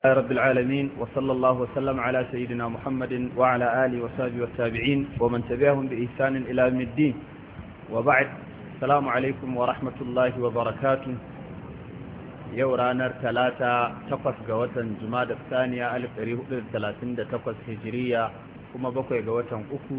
رب العالمين وصلى الله وسلم على سيدنا محمد وعلى آله وصحبه والتابعين ومن تبعهم بإحسان إلى يوم الدين وبعد. السلام عليكم ورحمة الله وبركاته. يورانا ثلاثة تقص قوة جماد الثانية 1438 هجرية كما بقي قوة أكو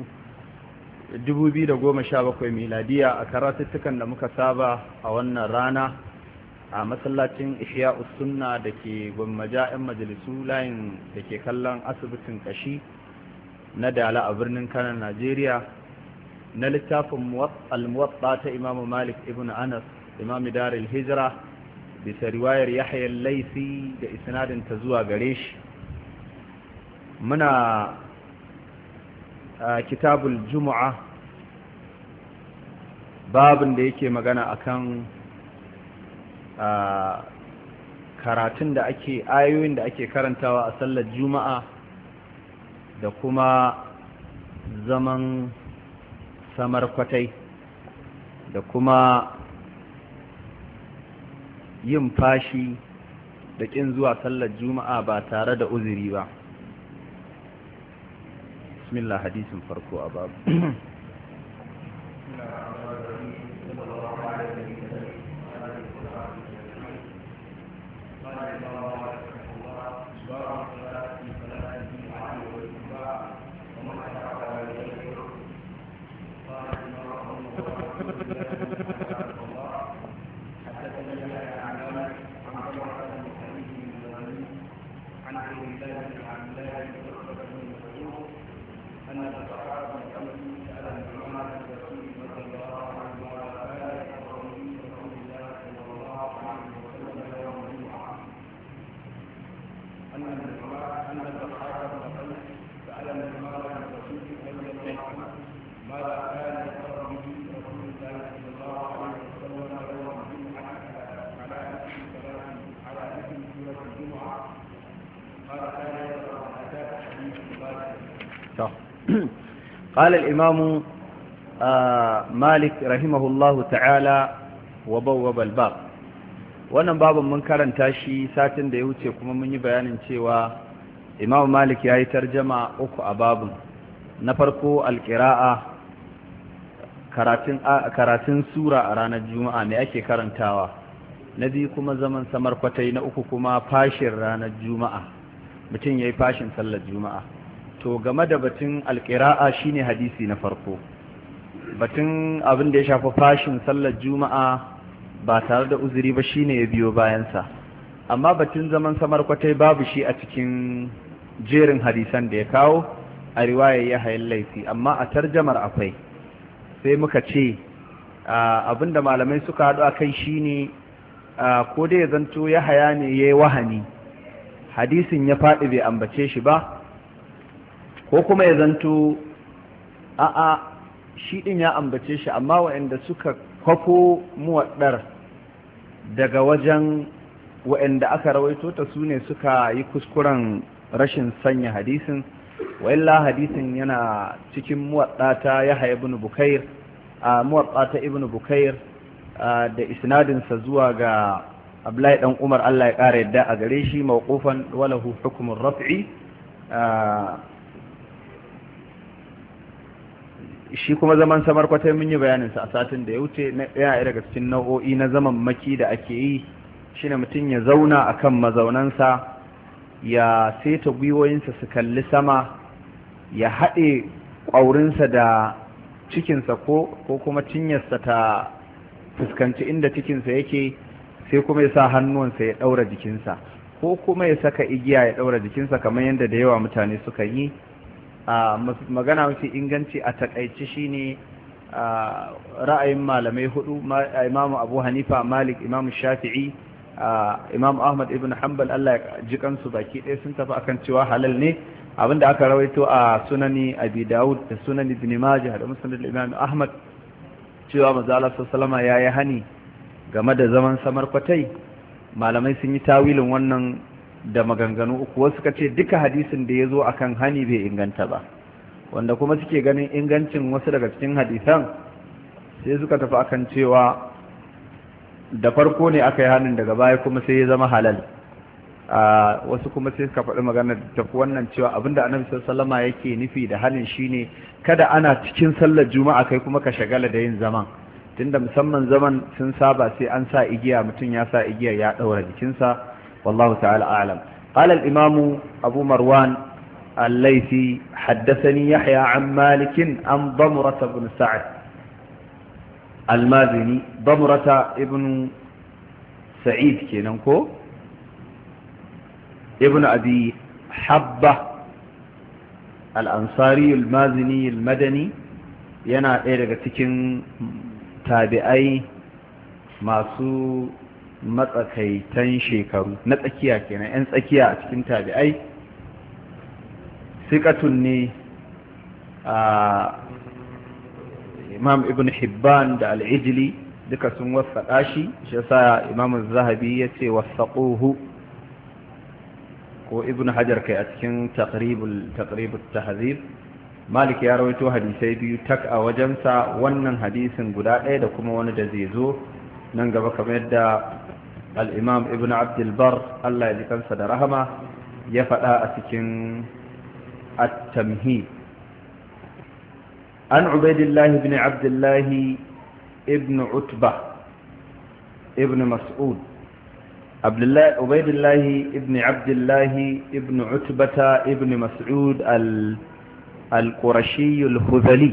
2017 ميلادية أكراتتكن لمكسابة أولنا رانا a masallacin ihya'us sunna da ke gwammaja 'yan majalisu layin da ke kallon asibitin kashi na dala a birnin kano najeriya na littafin al-muwatta ta imamu malik ibn anas imamu darul hijira bisa riwayar yahya al-laisi da isnadin ta zuwa gare shi. muna kitabul jumu'a babin da yake magana akan karatun da ake ayoyin da ake karantawa a sallar juma'a da kuma zaman samarkwatai da kuma yin fashi da ƙin zuwa sallar juma'a ba tare da uzuri ba. bismillah, hadisin farko a babu. قال الإمام مالك رحمه الله تعالى وبوب الباب. wannan babin mun karanta shi satin da ya wuce kuma mun yi bayanin cewa Imam Malik ya yi tarjama uku a babin. Na farko alƙira'a, karatun sura a ranar juma'a ne ake karantawa. Na biyu kuma zaman samarkwatai. Na uku kuma fashin ranar juma'a, mutum ya yi fashin sallar juma'a. To game da batun alƙira'a shine hadisi na farko. Batun abin da ya shafi fashin sallar juma'a ba tare da uzuri ba shine ya biyo bayansa. Amma batun zaman samarkwatai babu shi a cikin jerin hadisan da ya kawo a riwayar Yahya al-Laisi, amma a tarjamar akwai. Sai muka ce abinda malamai suka haɗu a kai shine ko dai ya zanto Yahya ne ya yi wahani, hadisin ya faɗi bai ambace shi ba, ko kuma ya zanto a'a shi din ya ambace shi amma waɗanda suka kwafo muwaddar daga wajen waɗanda aka rawaito ta su ne suka yi kuskuren rashin sanya hadisin. wa'illa hadisin yana cikin muwadda ta Yahya ibn Bukair, muwadda ta Ibn Bukair da isnadinsa zuwa ga Abdullahi dan Umar Allah ya ƙara yadda a gare shi mawqufan walahu hukmun raf'i. shi kuma zaman samarkwatai mun yi bayaninsa a satin da ya wuce. yana daga cikin nau'o'i na zaman maki da ake yi shine mutum ya zauna akan mazaunansa, ya saita gwiwoyinsa su kalli sama, ya haɗe ƙwaurinsa da cikinsa ko kuma cinyarsa ta fuskanci inda cikinsa yake, sai kuma ya sa hannuwansa ya ɗaura jikinsa, ko kuma ya saka igiya ya ɗaura jikinsa kamar yadda da yawa mutane suka yi. magana mafi inganci a takaici shine ra'ayin malamai hudu, imamu Abu Hanifa, Malik, imamu Shafi'i, imamu Ahmad ibn Hanbal Allah ya ji kansu baki ɗaya sun tafi akan cewa halal ne. abinda aka rawaito a sunani Abi Dawud da sunani Ibn Majah da Musnad al-Imam Ahmad cewa manzo Allah sallallahu alaihi yayi hani game da zaman samarkwatai. malamai sun yi tawilin wannan da maganganu uku. wasu suka ce duka hadisin da ya zo akan hani bai inganta ba, wanda kuma suke ganin ingancin wasu daga cikin hadisan sai suka tafi akan cewa da farko ne aka yi hannun, daga baya kuma sai ya zama halal. wasu kuma sai suka faɗi magana da tafi wannan cewa abinda annabi sallallahu alaihi yake nufi da halin shine kada ana cikin sallar juma'a kai kuma ka shagala da yin zaman tunda musamman zaman sun saba sai an sa igiya mutum ya sa igiya ya daura jikinsa wallahu ta'ala a'lam qala al-imam abu marwan al-laythi haddathani yahya an malik an damrah ibn sa'd al-mazini damrah ibn sa'id kenan ko ابن أبي حبة الأنصاري المازني المدني yana ɗaya daga cikin tabi'ai masu matsakaitan shekaru na tsakiya kenan 'yan tsakiya a cikin tabi'ai siƙatun ne a imam ibn hibban da al'ijili duka sun wasaƙa shi shi sa imam zahabi ya ce wasaƙuhu ko ibn hajar kai a cikin taqribul tahzib malik ya rawaito hadisai biyu tak a wajensa wannan hadisin guda ɗaya da kuma wani da zai zo nan gaba kamar yadda al-imam ibn abdul bar Allah ya ji kansa da rahama ya faɗa a cikin at-tamhid an ubaidillah ibn abdullah ibn utbah ibn mas'ud عبيد الله ابن عبد الله ابن عتبة ابن مسعود القرشي الهذلي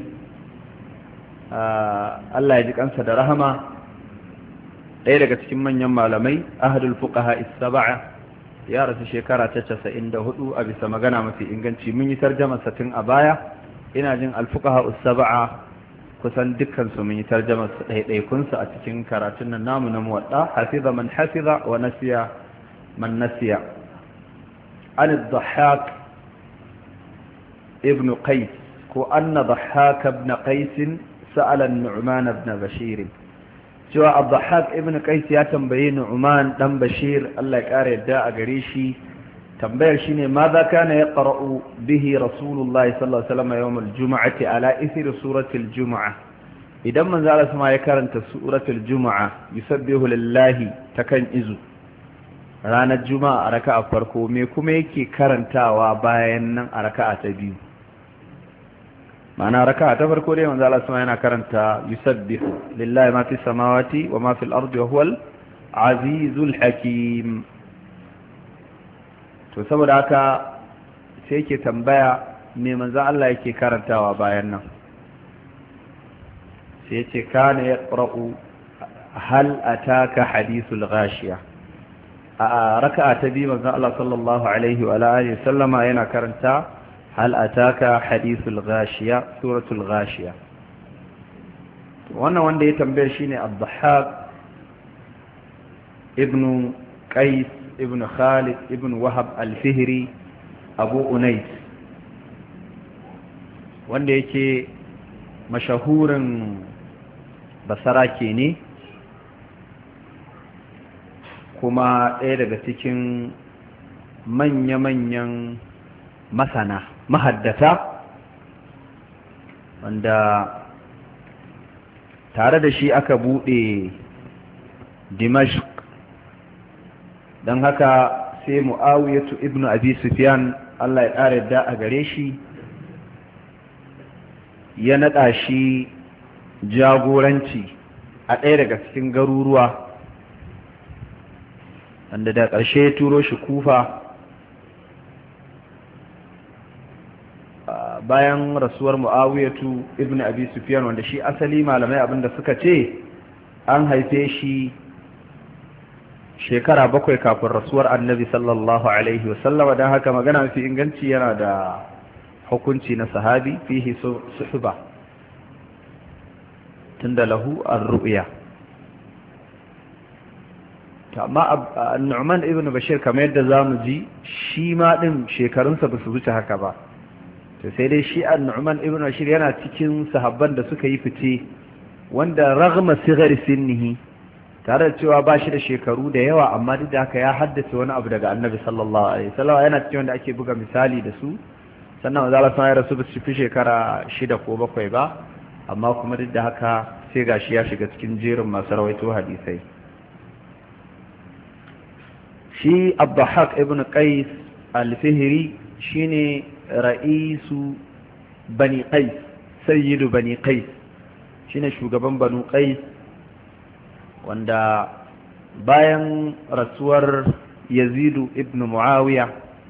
الله يجزيك أنت درهما ɗaya daga cikin manyan malamai ahadul fuqaha as-sab'a ya rasu shekara ta 94 a bisa magana mafi inganci mun yi tarjuma satin a baya ina jin al-fuqaha as-sab'a kusan dukkansu mun yi tarjamar su ɗaiɗaikunsu a cikin karatun nan namu na muwadda hafiza man hafiza wa nasiya man nasiya an dhahhak ibn qais ko anna dhahhak ibn qais sa'ala an-nu'man ibn bashir cewa dhahhak ibn qais ya tambaye nu'man dan bashir Allah ya kare yadda a gare shi tambayar shine ma za kana yaqra'u bihi rasulullahi sallallahu alaihi wasallam yawm al-jum'ati ala ithri surati al-jum'ah idan manzo Allah sama ya karanta suratul jum'ah yusabbihu lillahi takan izu ranar juma'a a raka'a farko me kuma yake karantawa bayan nan a raka'a ta biyu ma'ana raka'a ta farko dai manzo Allah sama yana karanta yusabbihu lillahi ma fi samawati wa ma fil ardi wa huwal azizul hakim to saboda haka sai yake tambaya me manzo Allah yake karantawa bayan nan sai yace kana yaqra'u hal ataka hadithul ghashiya a raka'a ta biyu manzo Allah sallallahu alaihi wa alihi sallama yana karanta hal ataka hadithul ghashiya suratul ghashiya wannan wanda ya tambaye shine Abdahhak ibn Qais ibn Khalid ibn Wahab al-Fihri Abu Unais wanda yake mashahurin basarake ne kuma ɗaya daga cikin manya-manyan masana mahaddata wanda tare da shi aka buɗe Dimashq don haka sai Muawiyatu ibn Abi Sufyan Allah ya ƙara yadda a gare shi ya naɗa shi jagoranci a ɗaya daga cikin garuruwa wanda da ƙarshe ya turo shi Kufa bayan rasuwar Muawiyatu ibn Abi Sufyan wanda shi asali malamai abinda suka ce an haife shi shekara 7 kafin rasuwar annabi sallallahu alaihi wasallam don haka magana mafi inganci yana da hukunci na sahabi fihi suhba tunda lahu ar-ru'ya amma Nu'man ibn Bashir kamar yadda zamu ji shi ma din shekarunsa ba su wuce haka ba to sai dai shi Nu'man ibn Bashir yana cikin sahabban da suka yi fice wanda raghma sighari sinnihi tare da cewa ba shi da shekaru da yawa amma duk da haka ya haddace wani abu daga annabi sallallahu alaihi wasallam yana cikin wanda ake buga misali da su sannan manzo Allah ya rasu ba su fi shekara 6 ko 7 ba amma kuma duk da haka sai gashi ya shiga cikin jerin masu rawaito hadisai shi Abdahak ibn Qais al-Fihri shine ra'isu bani Qais, sayyidu bani Qais, shine shugaban banu Qais, wanda bayan rasuwar Yazidu ibn Muawiya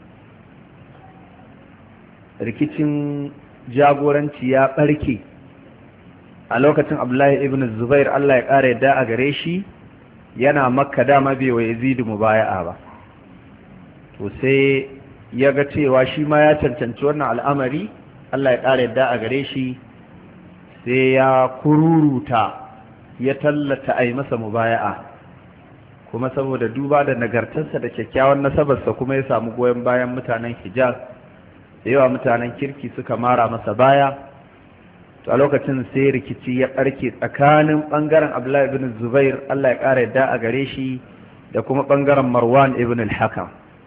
rikicin jagoranci ya barke a lokacin Abdullahi ibn Zubair, Allah ya ƙara yadda a gare shi, yana Makka, dama bai wa Yazidu mubaya'a ba. To sai ya ga cewa shi ma ya cancanci wannan al'amari, Allah ya ƙara yadda a gare shi, sai ya kururuta ya tallata a yi masa mubaya'a, kuma saboda duba da nagartarsa da kyakkyawan nasabarsa kuma ya samu goyon bayan mutanen Hijaz, da yawa mutanen kirki suka mara masa baya. To a lokacin sai rikici ya ɓarke tsakanin ɓangaren Abdullahi ibn Zubair, Allah ya ƙara yadda a gare shi, da kuma ɓangaren Marwan ibn al-Hakam.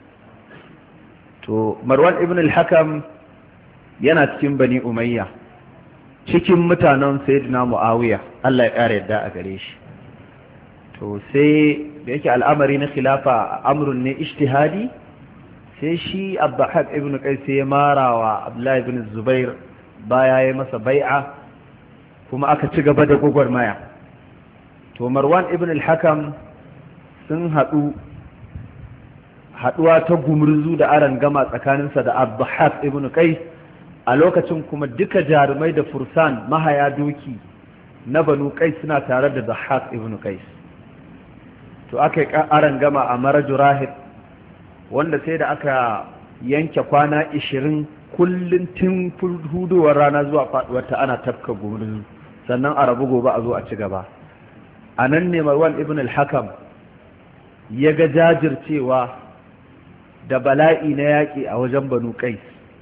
To Marwan ibn al-Hakam yana cikin Bani Umayya, cikin mutanen Sayyidina Muawiya, Allah ya ƙara yadda a gare shi. To sai da yake al'amari na khilafa amrun ne ijtihadi, sai shi Abdahak ibn Qais ya marawa Abdullahi ibn Zubair baya ya masa bai'a, kuma aka ci gaba da gwagwarmaya. To Marwan ibn al-Hakam sun haɗuwa ta gumurzu da aran gama tsakaninsa da Abdahak ibn Qais, a lokacin kuma duka jarumai da fursan mahaya doki na Banu Qais suna tare da Abdahak ibn Qais. To aka yi aran gama a Maraju Rahib, wanda sai da aka yanke kwana 20 kullum tun hudowar rana zuwa faduwarta ana tafka gumurzu, sannan a rabu gobe a zo a ci gaba. A nan ne Marwan ibn al-Hakam ya ga jajircewa da bala'i na yaƙi a wajen Banu Qais,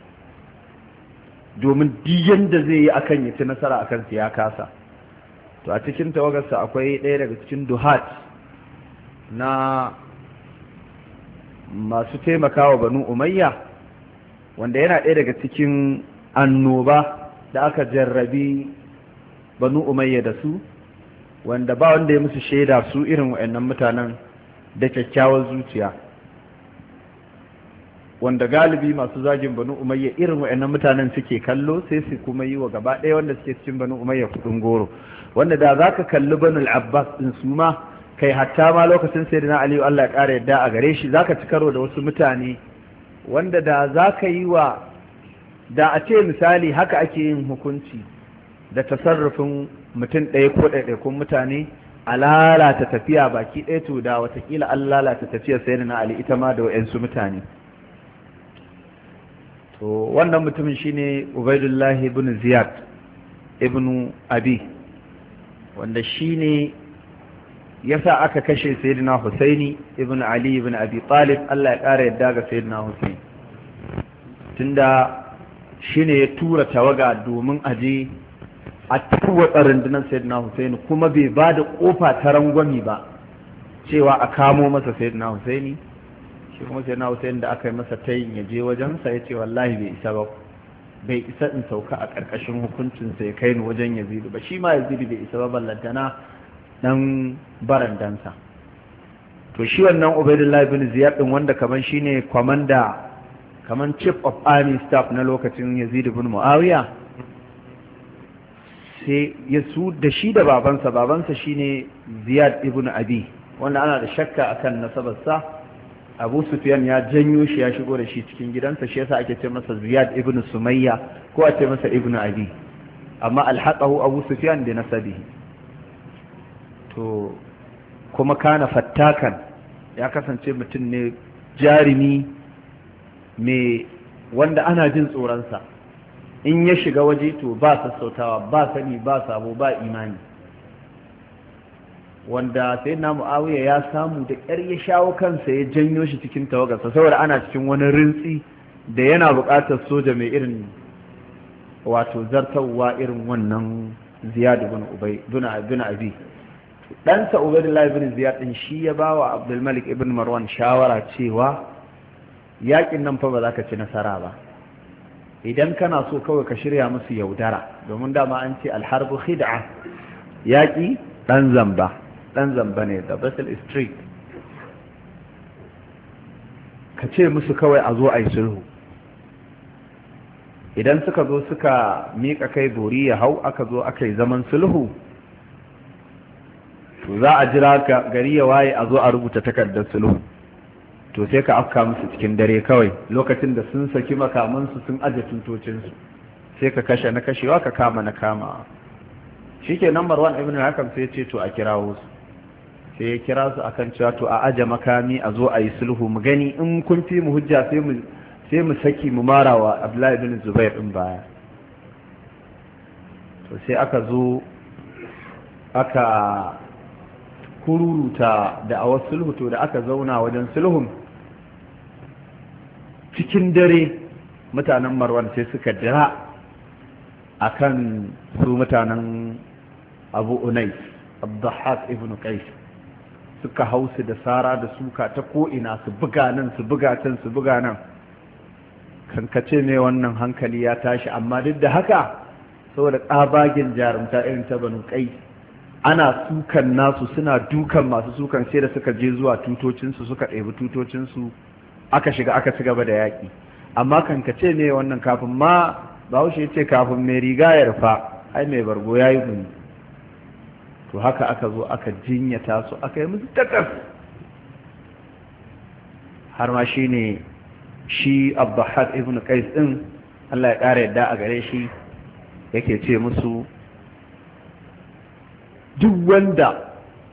domin diyan da zai yi akan ya ci nasara akan su ya kasa. To a cikin tawagarsa akwai ɗaya daga cikin duhat na masu taimakawa Banu Umayya, wanda yana ɗaya daga cikin annoba da aka jarrabi Banu Umayya da su, wanda ba wanda ya musu shaida su irin wa'annan mutanen da kyakkyawar zuciya, wanda galibi masu zagin Banu Umayya irin wa'annan mutanen suke kallo, sai su kuma yi wa gaba ɗaya wanda suke cikin Banu Umayya kudin goro, wanda da zaka kalli Banu al-Abbas din su ma, kai hatta ma lokacin Sayyidina Ali Allah ya ƙara yadda a gare shi, zaka ci karo da wasu mutane wanda da zaka yi wa, da a ce misali haka ake yin hukunci da tasarrufin mutum ɗaya ko ɗaiɗaikun mutane a lalata tafiya baki ɗaya, to da watakila an lalata tafiyar Sayyidina Ali ita ma da wa'yansu mutane. To wannan mutumin shine Ubaidullah ibn Ziyad ibn Abi, wanda shine yasa aka kashe Sayyidina Husaini ibn Ali ibn Abi Talib, Allah ya ƙara yadda ga Sayyidina Husaini, tunda shine ya tura tawaga domin aje a tarwatsa rundunar Sayyidina Husaini, kuma bai ba da kofa ta rangwami ba cewa a kamo masa Sayyidina Husaini. Shi kuma Sayyidina Husaini da aka yi masa tayin ya je wajensa, ya ce wallahi bai isa ba, bai isa in sauka a ƙarƙashin hukuncinsa ya kai ni wajen Yazidu ba, shi ma Yazidu bai isa ba ballantana dan barandansa. To shi wannan Ubaidullah ibn Ziyad din, wanda kaman shine komanda, kaman chief of army staff na lokacin Yazid ibn Muawiya, sai ya su da shi da babansa shine Ziyad ibn Abi, wanda ana da shakka akan nasabarsa. Abu Sufyan ya janyo shi ya shigo da shi cikin gidansa, shi yasa ake ce masa Ziyad ibn Sumayya ko a ce masa ibn Abi, amma alhaqahu Abu Sufyan bi nasabihi. To kuma kana fattakan, ya kasance mutum ne jarumi mai wanda ana jin tsoronsa, in ya shiga waje to ba sassautawa, ba sani ba sabo ba imani, wanda sai na Muawiya ya samu da ƙyar ya shawo kansa ya janyo shi cikin tawagarsa, saboda ana cikin wani rintsi da yana buƙatar soja mai irin wato zartarwa irin wannan Ziyad ibn Abi. Ɗansa Ubaidullah ibn Ziyad din shi ya ba wa Abdul Malik ibn Marwan shawara cewa yakin nan fa ba za ka ci nasara ba, idan kana so kawai ka shirya musu yaudara, domin dama an ce alharbu khid'a, yaƙi ɗan zamba ne, da Basel Street. ka ce musu kawai a zo a yi sulhu. Idan suka zo suka miƙa kai bori ya hau, aka zo aka yi zaman sulhu, to za a jira gari ya waye a zo a rubuta takardar sulhu. To sai ka afka musu cikin dare kawai, lokacin da sun saki makamansu sun aje tutocinsu, sai ka kashe na kashewa, ka kama na kama. Shi ke number one ibn al-Hakam sai ce to a kirawo su, sai ya kira su akan cewa to a aje makami a zo a yi sulhu, mu gani in kun fi mu hujja sai mu saki mu marawa Abdullahi ibn Zubair din baya. To sai aka zo aka kururuta da awar sulhu. To da aka zauna wajen sulhun cikin dare, mutanen Marwan sai suka dira akan su mutanen Abu Unais, Abdahak ibn Qais, suka hausu da sara da suka ta ko'ina, su buga nan su buga can su buga nan. Kankace ne wannan hankali ya tashi, amma duk da haka saboda tsabagen jarumta irin ta Banu Qais, ana sukan nasu suna dukan masu sukan, sai da suka je zuwa tutocinsu suka ɗebi tutocinsu, aka shiga aka ci gaba da yaƙi. Amma kankace ne wannan, kafin ma Bahaushe ya ce kafin mai riga ya rufa ai mai bargo ya yi guni. To haka aka zo aka jinyata su, aka yi musu takas. Har ma shi ne shi Abdahak ibn Qais din, Allah ya ƙara yadda a gare shi, yake ce musu duk wanda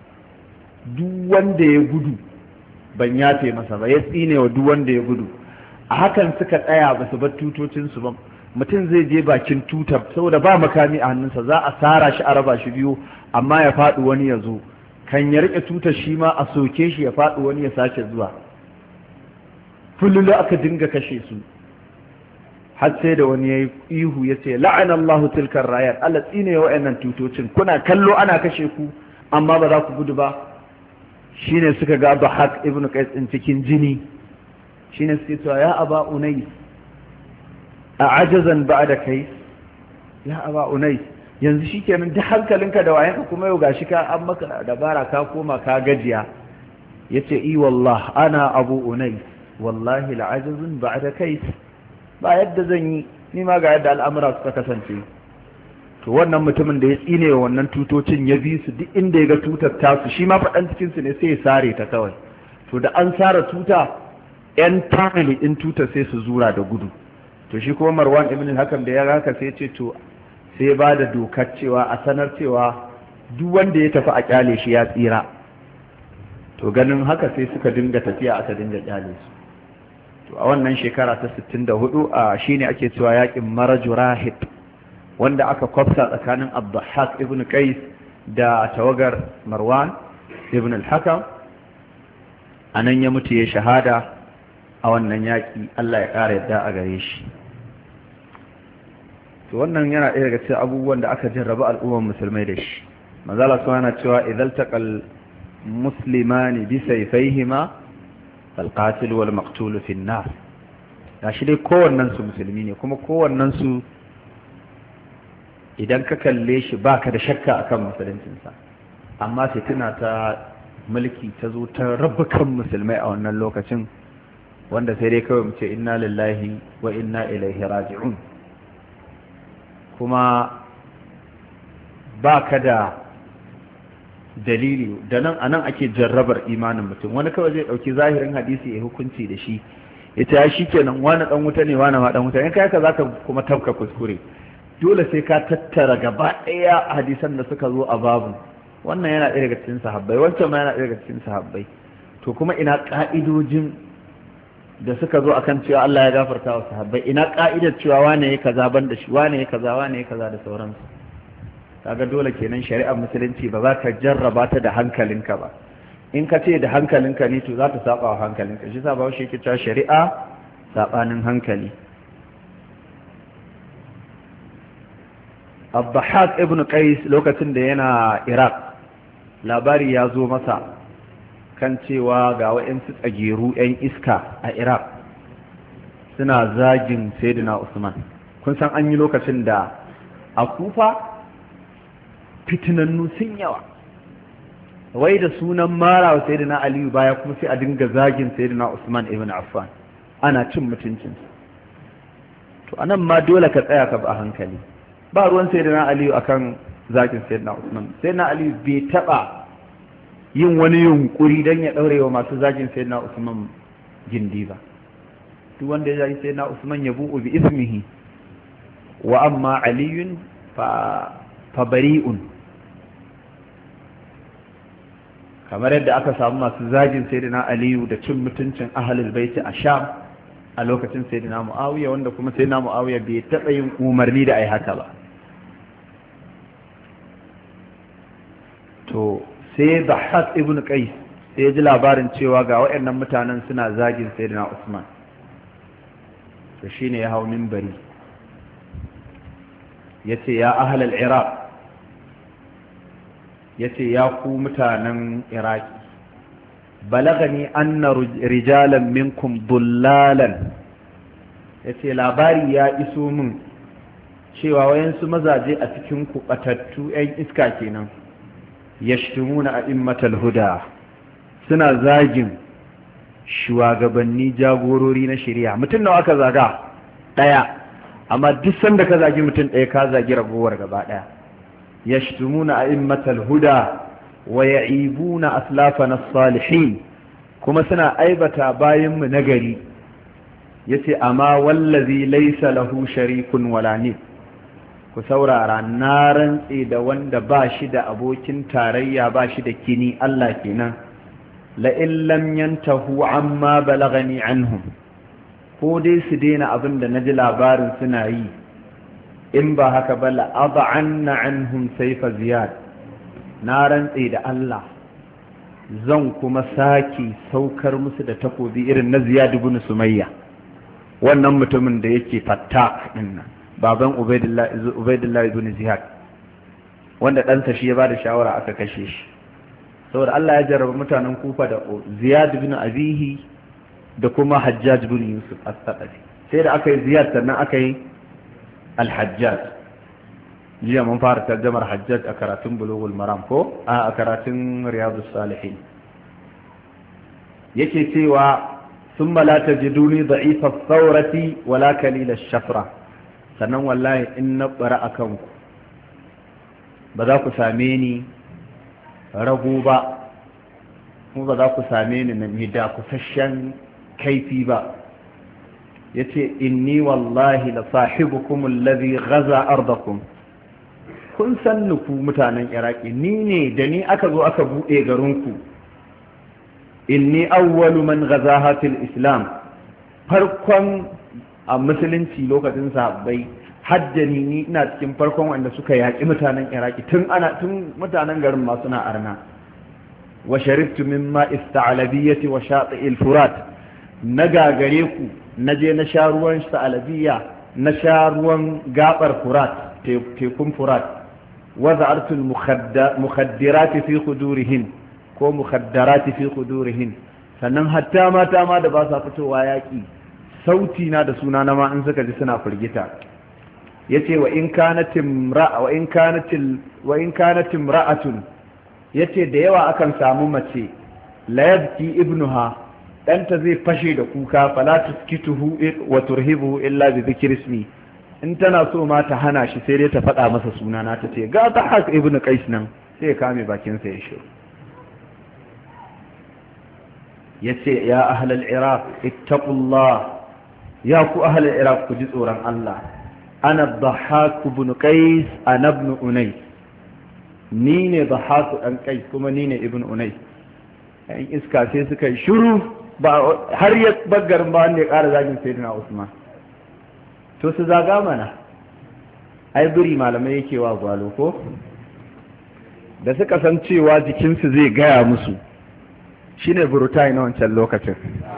ya gudu ban yafe masa ba, ya tsine wa duk wanda ya gudu. A hakan suka tsaya ba su bar tutocinsu ba. Mutum zai je bakin tutar, saboda ba makami a hannunsa, za a sara shi a raba shi biyu, amma ya faɗi wani ya zo, kan ya riƙe tutar shi ma a soke shi ya faɗi wani ya sake zuwa. Fululu aka dinga kashe su, har sai da wani ya yi ihu ya ce la'anallahu tilkar rayar, Allah tsine wa'annan tutocin, kuna kallo ana kashe ku amma ba za ku gudu ba. Shine suka ga Bahak ibn Qais din cikin jini, shine suke cewa ya Aba Unais a ajazan ba'da kai, ya Aba Unais yanzu shikenan duk hankalinka da wayanka kuma yau gashi ka an maka dabara ka koma ka gajiya. Yace i wallah ana Abu Unais wallahi la'ajazun ba'da kai, ba yadda zan yi, ni ma ga yadda al'amura suka kasance. To wannan mutumin da ya tsine wa wannan tutocin ya bi su duk inda ya ga tutar tasu, shi ma faɗan cikinsu ne sai ya sare ta kawai. To da an sare tuta, 'yan family ɗin tutar sai su zura da gudu. To shi kuma Marwan ibn al-Hakam da ya haka sai ce to sai ya ba da dokar cewa a sanar cewa duk wanda ya tafi a kyale shi ya tsira. To ganin haka sai suka dinga tafiya, aka dinga kyale su. To a wannan shekara ta 64 a shine ake cewa yakin Maraju Rahib, wanda aka kwafsa tsakanin Abdahak ibn Qais da tawagar Marwan ibn al-Hakam. Anan ya mutu ya shahada a wannan yaki, Allah ya ƙara yadda a gare shi. To wannan yana ɗaya daga cikin abubuwan da aka jarraba al'ummar musulmai da shi. Manzo Allah yana cewa idzal taqal muslimani bi sayfayhima falqatil wal maqtul fi an-nar. Gashi dai kowannen su musulmi ne, kuma kowannen su idan ka kalle shi baka da shakka akan musuluncinsa, amma fitina ta mulki ta zo ta rabu kan musulmai a wannan lokacin, wanda sai dai kawai mu ce inna lillahi wa inna ilaihi raji'un. Kuma baka da dalili da nan anan ake jarrabar imanin mutum. Wani kawai zai dauki zahirin hadisi ya hukunci da shi, ita ya shikenan wani dan wuta ne wani ma dan wuta, in kai ka zaka kuma tafka kuskure. Dole sai ka tattara gaba ɗaya hadisan da suka zo a babu. Wannan yana ɗaya daga cikin sahabbai, wancan ma yana ɗaya daga cikin sahabbai. To kuma ina ƙa'idojin da suka zo akan cewa Allah ya gafarta wa sahabbai, ina ƙa'idar cewa wane ya kaza ban da shi, wane ya kaza, wane ya kaza da sauransu. Kaga dole kenan shari'ar musulunci ba za ka jarraba ta da hankalinka ba. In ka ce da hankalinka ne to za ta saba wa hankalinka. Shi sa ba shi yake cewa shari'a sabanin hankali. Abdahak ibn Qais lokacin da yana Iraq, labari ya zo masa kan cewa ga wa'yansu tsageru 'yan iska a Iraq suna zagin Sayyidina Usman. Kun san an yi lokacin da a Kufa fitinannu sun yawa, wai da sunan mara wa Sayyidina Aliyu baya kuma sai a dinga zagin Sayyidina Usman ibn Affan. ana cin mutuncinsa. To anan ma dole ka tsaya ka ba hankali. Ba ruwan sayyidina Aliyu akan zakin sayyidina Usman. Sayyidina Aliyu bai taba yin wani yunkuri don ya daure wa masu zakin sayyidina Usman gindi ba. Duk wanda ya zaki sayyidina Usman ya bu'u bi ismihi wa amma Aliyun fa bari'un. Kamar yadda aka samu masu zagin sayyidina Aliyu da cin mutuncin ahlul baiti a Sham a lokacin sayyidina Muawiya, wanda kuma sayyidina Muawiya bai taɓa yin umarni da ai haka ba. To sai Dhahhak ibn Qais sai ya ji labarin cewa ga waɗannan mutanen suna zagin sayyidina Usman. To shine ya hau minbari yace ya ahlal Iraq, yace ya ku mutanen Iraki, balagani anna rijalan minkum dullalan, yace labari ya iso min cewa wayansu mazaje a cikin ku batattu ƴan iska kenan, yashtumuna a'immatal huda, suna zagin shugabanni jagorori na shari'a. Mutum nawa aka zaga? Daya, amma duk sanda ka zagi mutum ɗaya ka zagi ragowar gaba ɗaya. yashtumuna a'immatal huda wa ya'ibuna aslafana as-salihin, kuma suna aibata bayin mu nagari. Yace amma wallazi laysa lahu sharikun wala ni, ku saurara, na rantse da wanda ba shi da abokin tarayya, ba shi da kini, Allah kenan. La in lam yantahu amma balagani anhum, ko dai su daina abin da naji labarin suna yi, in ba haka ba la ad'anna anhum sayfa ziyad, na rantse da Allah zan kuma sake saukar musu da takobi irin na Ziyad ibn Sumayya, wannan mutumin da yake fatta dinnan, baban Ubaidillah ibn Ziyad, wanda ɗansa shi ya ba da shawara aka kashe shi. Saboda Allah ya jarraba mutanen Kufa da Ziyad ibn Abihi da kuma Hajjaj ibn Yusuf as-Saqafi. Sai da aka yi Ziyad sannan aka yi al-Hajjaj. Jiya mun fara tarjamar Hajjaj a karatun Bulughul Maram ko a karatun Riyadus Salihin. Yake cewa thumma la tajiduni da'ifa ath-thawrati wala kalila ash-shafra, sannan wallahi in na bara akan ku ba za ku same ni rago ba, kuma ba za ku same ni na da kusasshen kaifi ba. yace inni wallahi la sahibukum alladhi ghaza ardakum, kun san ku mutanen Iraki, ni ne da ni aka zo aka bude garinku. inni awwalu man ghazaha fil islam, farkon a musulunci lokacin sahabbai haddani ni ina cikin farkon wanda suka yaƙi mutanen Iraki tun mutanen garin ma suna arna. wa sharibtu mimma ista'labiyyati wa shati'il furat, na gagare ku na je na sha ruwan sa'alabiyya, na sha ruwan gabar furat, tekun furat. wa za'artu al-mukhaddirati fi khudurihin ko mukhaddarati fi khudurihin, sannan hatta mata ma da ba sa fitowa yaƙi sauti na da suna na ma in suka ji suna firgita. yace wa in kanat imra'atun, yace da yawa akan samu mace la yabki ibnuha, danta zai fashe da kuka, fala tuskituhu wa turhibuhu illa bi dhikri ismi, in tana so ma ta hana shi sai dai ta faɗa masa suna na, ta ce ga Dhahhak ibn Qais nan, sai ya kame bakin sa ya shiru. yace ya ahlal iraq ittaqullah, ya ku ahlal iraq ku ji tsoron Allah. ana Dhahhak ibn Qais ana ibn Unais, ni ne Dhahhak dan Qais kuma ni ne ibn Unais. yan iska sai suka yi shiru, ba har ya baggarin ba wanda ya ƙara zagin sayyidina Usman. to su zaga mana, ai biri malamai yake wa gwalo ko. da suka san cewa jikinsu zai gaya musu, shine burutai na wancan lokacin.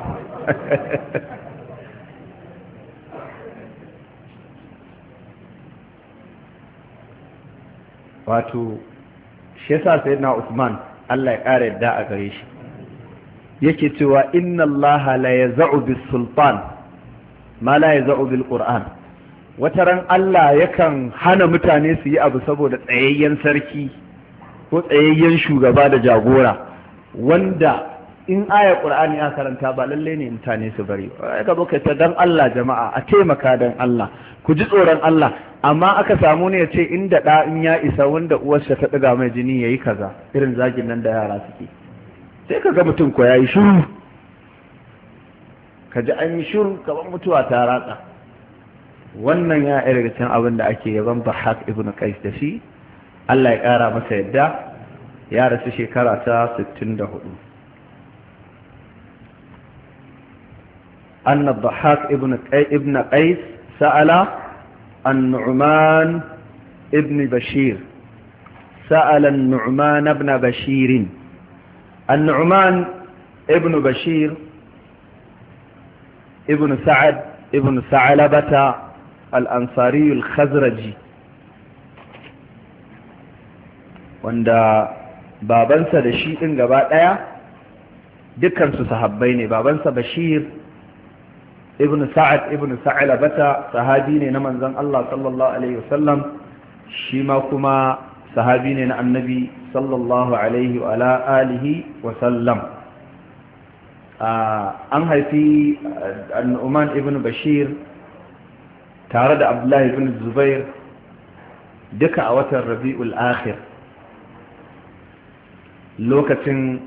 wato shi yasa sayyidina Usman Allah ya ƙara yadda a gare shi yake cewa inna Allah la yaz'u bis sultan ma la yaz'u bil qur'an. wataran Allah yakan hana mutane su yi abu saboda tsayayyen sarki ko tsayayyen shugaba da jagora, wanda in aya qur'ani aka karanta ba lalle ne mutane su bari ga boka ta dan Allah jama'a a taimaka dan Allah ku ji tsoron Allah amma aka samu ne ya ce inda da in ya isa wanda uwarsa ta ɗiga mai jini yayi kaza irin zagin nan da yara suke sai ka ga mutum ko yayi shiru ka ji an yi shiru kamar mutuwa ta ratsa wannan ya daga cikin abin da ake yaban Bahak ibn Qais da shi Allah ya ƙara masa yadda ya rasu shekara ta 64 أن الضحاك ابن قيس سأل النعمان ابن بشير سأل النعمان ابن بشير النعمان ابن بشير ابن سعد ابن ثعلبة الأنصاري الخزرجي wanda babansa da shi ɗin gaba ɗaya dukkansu sahabbai ne. Babansa Bashir ibn Sa'ad ibn Sa'labata sahabi ne na manzon Allah sallallahu alaihi wasallam, shi ma kuma sahabi ne na annabi sallallahu alaihi wa alihi wasallam. An haifi Nu'man ibn Bashir tare da Abdullahi ibn Zubair duka a watan Rabi'ul Akhir, lokacin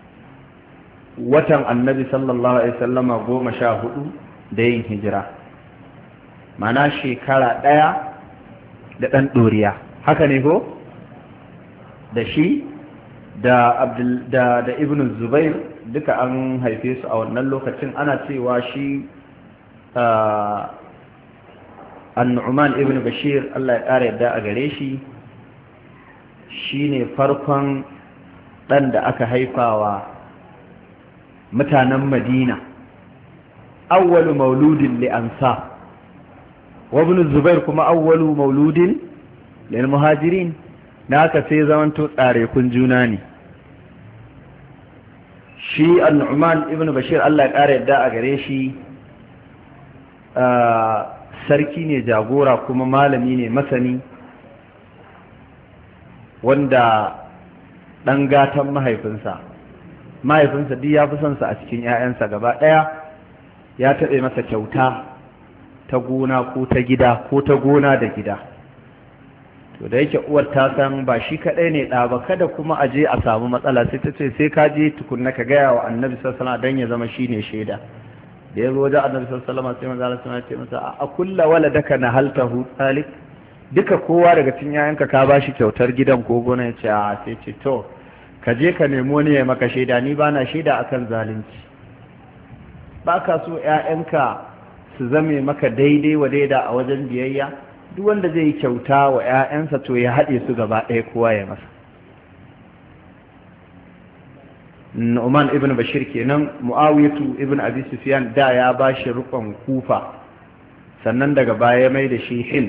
watan annabi sallallahu alaihi wasallama 14 da yin hijira, mana shekara ɗaya da ɗan ɗoriya, haka ne ko? Da shi da ibn Zubair duka an haife su a wannan lokacin. Ana cewa shi An-Nu'man ibn Bashir, Allah ya ƙara yadda a gare shi, shi ne farkon ɗan da aka haifawa mutanen Madina, awwalu mauludin li ansa, wa ibn Zubair kuma awwalu mauludin lil muhajirin, na aka sai zamanto tsare kun juna ne. Shi An-Nu'man ibn Bashir, Allah ya ƙara yadda a gare shi, sarki ne jagora kuma malami ne masani, wanda ɗan gatan mahaifinsa duk ya fi son sa a cikin 'ya'yansa gaba ɗaya. Ya taɓe masa kyauta ta gona ko ta gida ko ta gona da gida. To da yake uwar ta san ba shi kaɗai ne ɗa ba, kada kuma a je a samu matsala, sai ta ce sai ka je tukunna ka gaya wa annabi sallallahu alaihi wasallam dan ya zama shine shaida. Da ya zo wajen annabi sallallahu alaihi wasallam sai manzo Allah ya ce masa a kullu waladaka nahaltahu talik, duka kowa daga cikin yayanka ka bashi kyautar gidan ko gona. Ya ce a, sai ce to ka je ka nemo ni ya maka shaida, ni bana shaida akan zalunci. Ba ka so ‘ya'yanka su zame maka daidai wa daida a wajen biyayya, duk wanda zai yi kyauta wa ‘ya'yansa to ya haɗe su gaba ɗaya kowa ya masa. Nu'man ibn Bashir kenan. Mu'awiyatu ibn Abi Sufyan da ya ba shi rukun Kufa, sannan daga baya mai da shi Hims.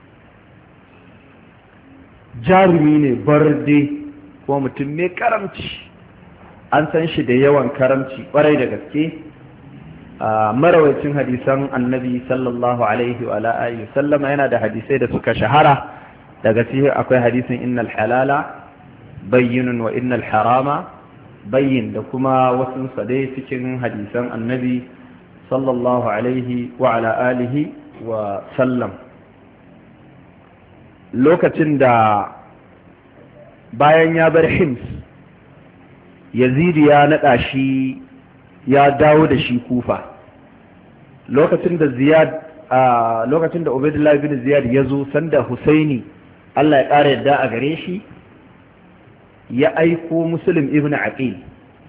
Jarumi ne barde ko mutum mai karamci, an san shi da yawan karamci ƙwarai da gaske. Marawacin hadisan annabi sallallahu alaihi wa alihi sallama, yana da hadisai da suka shahara. Daga cikin akwai hadisin innal halala bayyinun wa innal harama bayyin, da kuma wasu sadai cikin hadisan annabi sallallahu alaihi wa alihi wa sallam. Lokacin da bayan ya bar Hims, Yazid ya naɗa shi, ya dawo da shi Kufa. Lokacin da Ubaydullah bin Ziyad ya zo, sanda Husaini, Allah ya ƙara yadda a gare shi, ya aiko Muslim ibn Aqil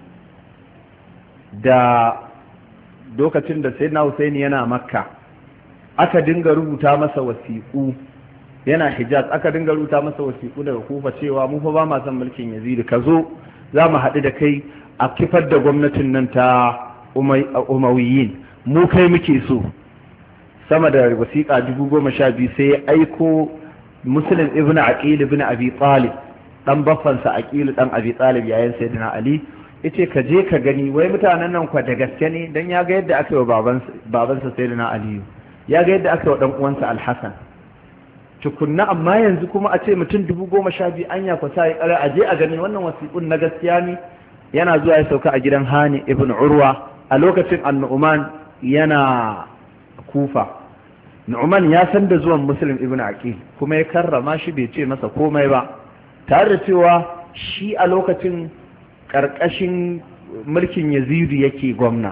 da lokacin da Sayyidina Husaini yana Makka, aka dinga rubuta masa wasiƙu, yana Hijaz, aka dinga rubuta masa wasiƙu daga Kufa cewa mu fa ba ma son mulkin Yazid, ka zo za mu haɗu da kai a kifar da gwamnatin nan ta Umayyin, mu kai muke so. Sama da wasiƙa 12,000 sai ya aiko Muslim ibn Aqil ibn Abi Talib, dan baffansa Aqil dan Abi Talib yayin Sayyidina Ali, yace ka je ka gani wai mutanen nan kwa da gaske ne, dan ya ga yadda aka yi wa babansa Sayyidina Ali, ya ga yadda aka yi wa dan uwansa Al-Hasan. Tukunna amma yanzu kuma a ce mutum 12,000 anya kwa sai kare a je a gani wannan wasiƙun na gaskiya ne. yana zuwa ya sauka a gidan Hani ibn Urwa a lokacin An-Nu'man yana Kufa. Nu'man ya san da zuwan Muslim ibn Aqil kuma ya karrama shi bai ce masa komai ba, tare da cewa shi a lokacin ƙarƙashin mulkin Yazidu yake gwamna.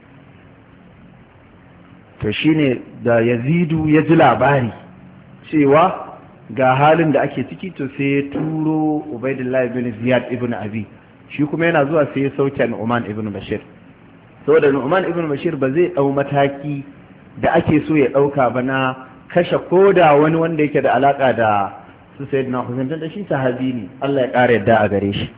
To shine da Yazidu ya ji labari cewa ga halin da ake ciki, to sai ya turo Ubaidullah ibn Ziyad ibn Abi, shi kuma yana zuwa sai ya sauke Nu'man ibn Bashir. Saboda Nu'man ibn Bashir ba zai ɗau mataki da ake so ya ɗauka ba na kashe koda wani wanda yake da alaƙa da su Sayyidina Hussein, da shi sahabi ne, Allah ya ƙara yadda a gare shi.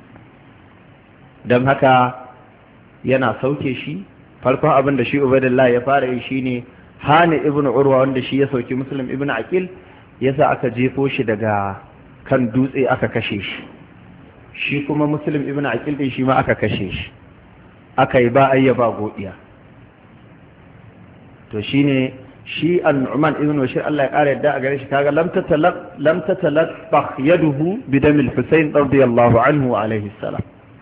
Don haka yana sauke shi, farkon abin da shi Ubaidullah ya fara yi shine Hani ibn Urwa, wanda shi ya sauki Muslim ibn Aqil, yasa aka jefo shi daga kan dutse aka kashe shi. Shi kuma Muslim ibn Aqil din shi ma aka kashe shi, aka yi ba ayya ba godiya. To shine shi An-Nu'man ibn Bashir, Allah ya ƙara yadda a gare shi, kaga lam tatalaqqa yaduhu bi dam al-Husayn radiyallahu anhu wa alayhi salam.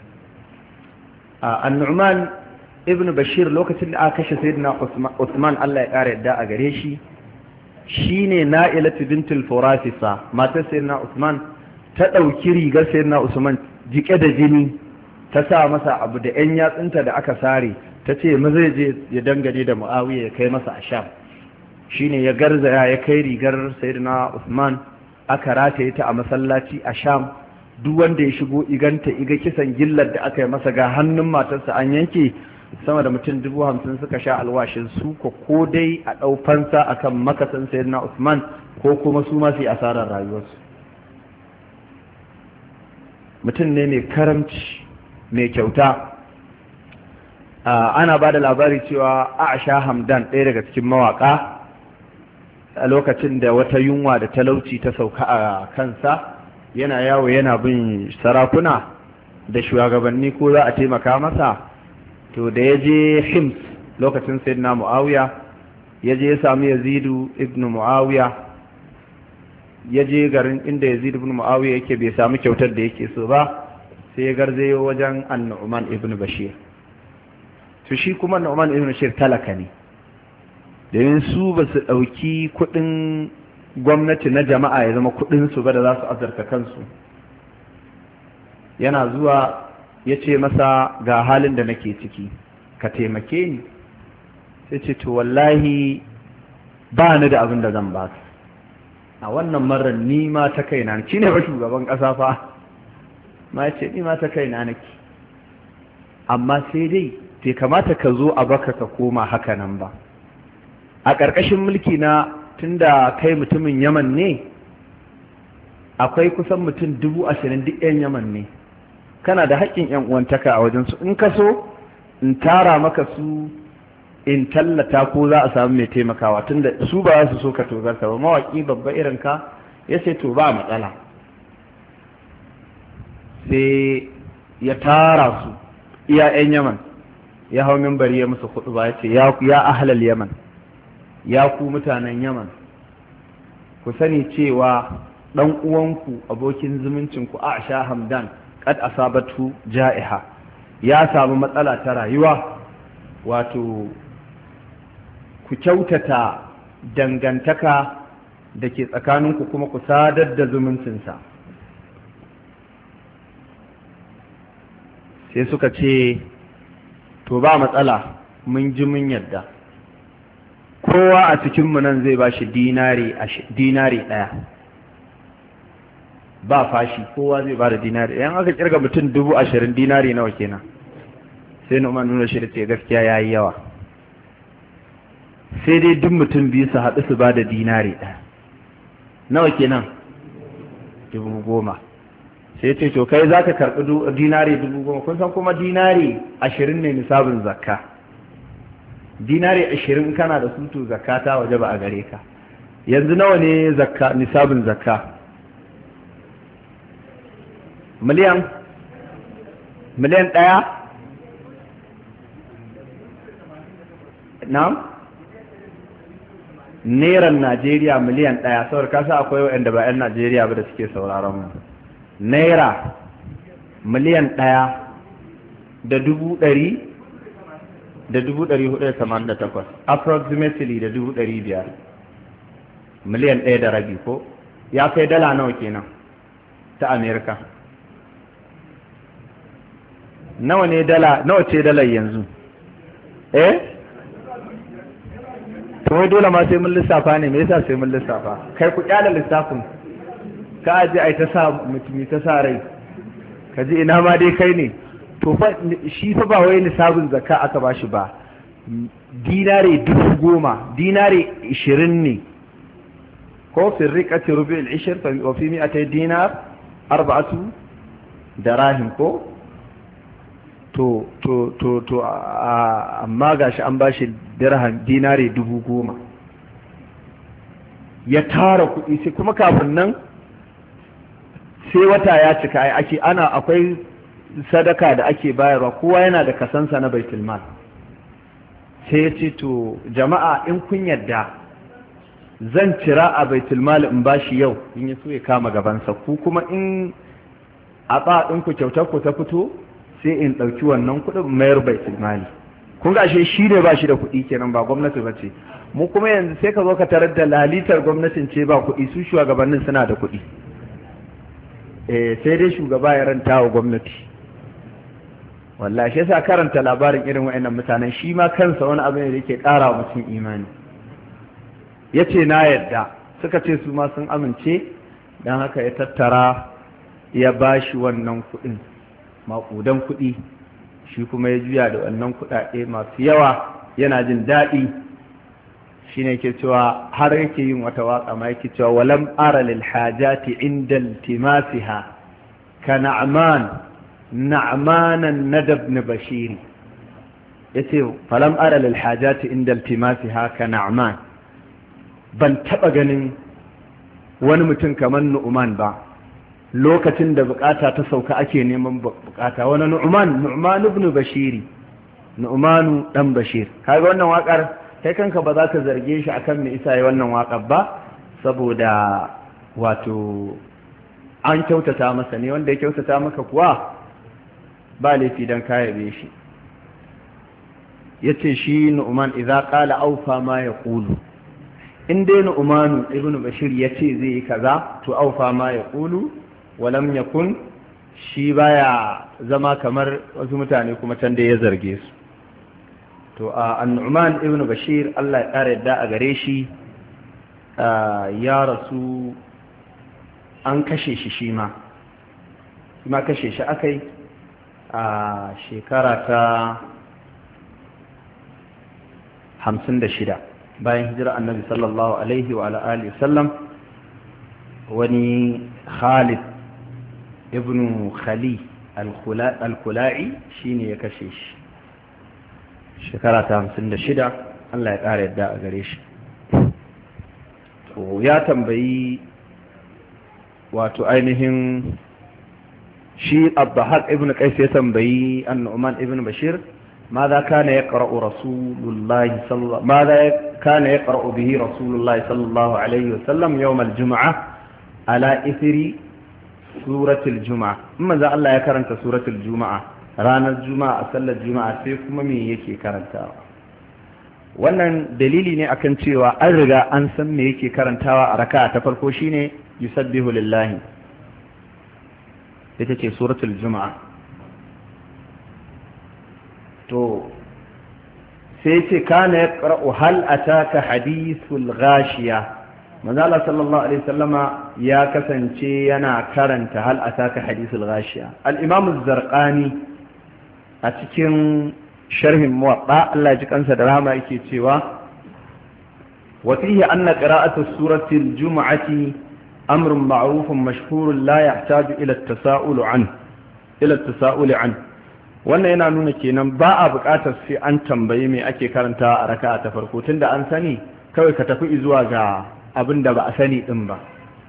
An-Nu'man ibn Bashir lokacin da aka kashe Sayyidina Uthman, Allah ya ƙara yadda a gare shi, shine Na'ilatu bintul Furafisa, matar Sayyidina Uthman, ta ɗauki rigar Sayyidina Usman jike da jini, ta sa masa abu da 'yan yatsunta da aka sare, ta ce maza je ya dangane da Muawiya ya kai masa a Sham. Shine ya garzaya ya kai rigar Sayyidina Usman, aka rataye ta a masallaci a Sham. Duk wanda ya shigo iganta iga kisan gillar da aka yi masa, ga hannun matarsa an yanke, sama da mutum 50,000 suka sha alwashin su ko dai a ɗau fansa akan makasan Sayyidina Usman, ko kuma su ma su yi asarar rayuwarsu. Mutum ne mai karamci, mai kyauta. Ana ba da labari cewa Aisha Hamdan, ɗaya daga cikin mawaƙa, a lokacin da wata yunwa da talauci ta sauka a kansa, yana yawo yana bin sarakuna da shugabanni ko za a taimaka masa. To da ya je Hims lokacin Sayyidina Muawiya, ya je ya sami Yazidu ibn Muawiya, ya je garin inda Yazid ibn Muawiya yake, bai samu kyautar da yake so ba, sai ya garzayo wajen An-Nu'man ibn Bashir. To shi kuma Nu'man ibn Bashir talaka ne, domin su ba su ɗauki kuɗin gwamnati na jama'a ya zama kuɗinsu ba da za su azarta kansu. Yana zuwa ya ce masa ga halin da nake ciki, ka taimake ni. Sai ce to wallahi ba ni da abin da zan ba a wannan marar, ni ma ta kaina, shi ne ba shugaban ƙasa fa, ma ya ce ni ma ta kaina nake, amma sai dai bai kamata ka zo a baka ka koma haka nan ba. A ƙarƙashin mulki na, tunda kai mutumin Yaman ne, akwai kusan mutum 20,000 duk 'yan Yaman ne, kana da haƙƙin 'yan uwantaka a wajensu. In ka so in tara maka su, in tallata ko za a samu mai taimakawa, tunda su ba su so ka tozarta ba. Mawaƙi babba irin ka ya ce to ba matsala. Sai ya tara su iya 'yan Yaman, ya hau mimbari ya musu hudu ba, ya ce ya ahlal Yaman, ya ku mutanen Yaman, ku sani cewa ɗan uwanku abokin zumuncinku Aisha Hamdan kad asabatu ja'iha, ya samu matsala ta rayuwa. Wato ku kyautata dangantaka da ke tsakaninku kuma ku sadar da zumuncinsa. Sai suka ce to ba matsala, mun ji mun yadda, kowa a cikinmu nan zai ba shi dinari 1 ba fashi, kowa zai ba da dinari. Yan aka kirga mutum 20,000 dinari nawa kenan? Sai Nu'man nuna shi da ce gaskiya ya yi yawa, sai dai duk mutum biyu su haɗu su ba da dinari 1 nawa kenan? 10,000. Sai ce to kai za ka karɓi dinari 10,000, kun san kuma dinari 20 ne nisabin zakka. Dinari 20 kana da sutu zakka ta waje ba a gare ka. Yanzu nawa ne zakka, nisabin zakka? Miliyan 1? Na'am? Neran Najeriya miliyan 1, saboda kasa akwai waɗanda ba 'yan Najeriya ba da suke sauraron mu. Naira miliyan 1 da 488 approximately da 500 miliyan 1.5 ko ya kai dala nawa kenan ta Amerika? Nawa ce dalar yanzu? to wai dole ma sai mun lissafa ne, me yasa sai mun lissafa? Kai ku kyala lissafin ka aje ai ta sa mutumi ta sa rai ka ji ina ma dai kai ne. To fa shi fa ba wai nisabin zakka aka bashi ba, dinare 10,000 dinare 20 ne ko fi riqati rubi'il 20 wa fi 200 dinar 4 darahim ko to amma gashi an bashi dirham dinare 10,000 ya tara kuɗi. Sai kuma kafin nan sai wata ya cika akwai sadaka da ake bayarwa, kowa yana da kasansa na baitul mal. sai ya ce to jama'a in kun yadda zan cira a baitul mal in bashi yau, in ya so ya kama gabansa, ku kuma in a ɗinku kyautar ku ta fito sai in ɗauki wannan kuɗin mayar baitul mali. kun ga shi ne ba shi da kuɗi kenan, ba gwamnati ba ce. mu kuma yanzu sai ka zo ka tarar da lalitar gwamnatin ce ba kuɗi, su shugabannin suna da kuɗi. sai dai shugaba ya ranta wa gwamnati. wallahi shi yasa karanta labarin irin wa'annan mutanen shi ma kansa wani abu ne da yake ƙara wa mutum imani. yace na yadda, suka ce su ma sun amince, dan haka ya tattara ya bashi wannan kuɗin, maƙudan kuɗi. shi kuma ya juya da wannan kuɗaɗe masu yawa, yana jin daɗi. shine yake cewa har yake yin wata waƙa ma yake cewa walam ara lil hajati inda iltimasiha ka na'manan nadab ibn bashir. yace falam ara lil hajati inda iltimasiha ka na'man, ban taba ganin wani mutum kamar nu'man ba lokacin da bukata ta sauka ake neman bukata. wani nu'man ibn bashir, nu'manu dan bashir. kaga wannan waƙar kai kanka ba za ka zarge shi akan me isa yi wannan waƙar ba, saboda wato an kyautata masa ne. wanda ya kyautata maka kuwa ba laifi dan ka yabe shi. yace shi Nu'man idza qala awfa ma yaqulu, in dai Nu'man ibn Bashir yace zai yi kaza to awfa ma yaqulu wa lam yakun, shi baya zama kamar wasu mutane kuma can da ya zarge su. to an-Nu'man ibn Bashir Allah ya kare yadda a gare shi ya rasu, an kashe shi ma kashe shi akai a shekara ta 56 bayan hijira annabi sallallahu alaihi wa alihi wasallam. wani Khalid ibn Khali al-Khula'i shine ya kashe shi shekara ta 56. Allah ya ƙara yadda a gare shi. to ya tambayi wato ainihin shi Abdahaq ibn Qais ya tambayi an-Nu'man ibn Bashir ماذا كان يقرأ رسول الله ماذا كان يقرأ به رسول الله صلى الله عليه وسلم يوم الجمعة على إثر سورة الجمعة. ماذا الله يكرنت سورة الجمعة رانا الجمعة صلى الجمعة سيكم مي يكي كرنتاوا. wannan dalili ne akan cewa an riga an san me yake karantawa a raka'a ta farko shine yusabbihu lillahi, ita ce suratul juma'a. to sai ce kana yaqra'u hal ataka hadithul ghashiya. manzo Allah sallallahu alaihi wasallama ya kasance yana karanta hal ataka hadithul ghashiya. al-imam az-zarqani a cikin sharhin muwatta Allah ji kansa da rahama yake cewa wa fihi anna qira'atu surati al-jum'ati amrun ma'rufun mashhurun la yahtaju ila at-tasa'ul an. wannan yana nuna kenan ba a buƙatar sai an tambayi me ake karanta a raka'a ta farko, tunda an sani kawai ka tafi zuwa ga abin da ba a sani din ba.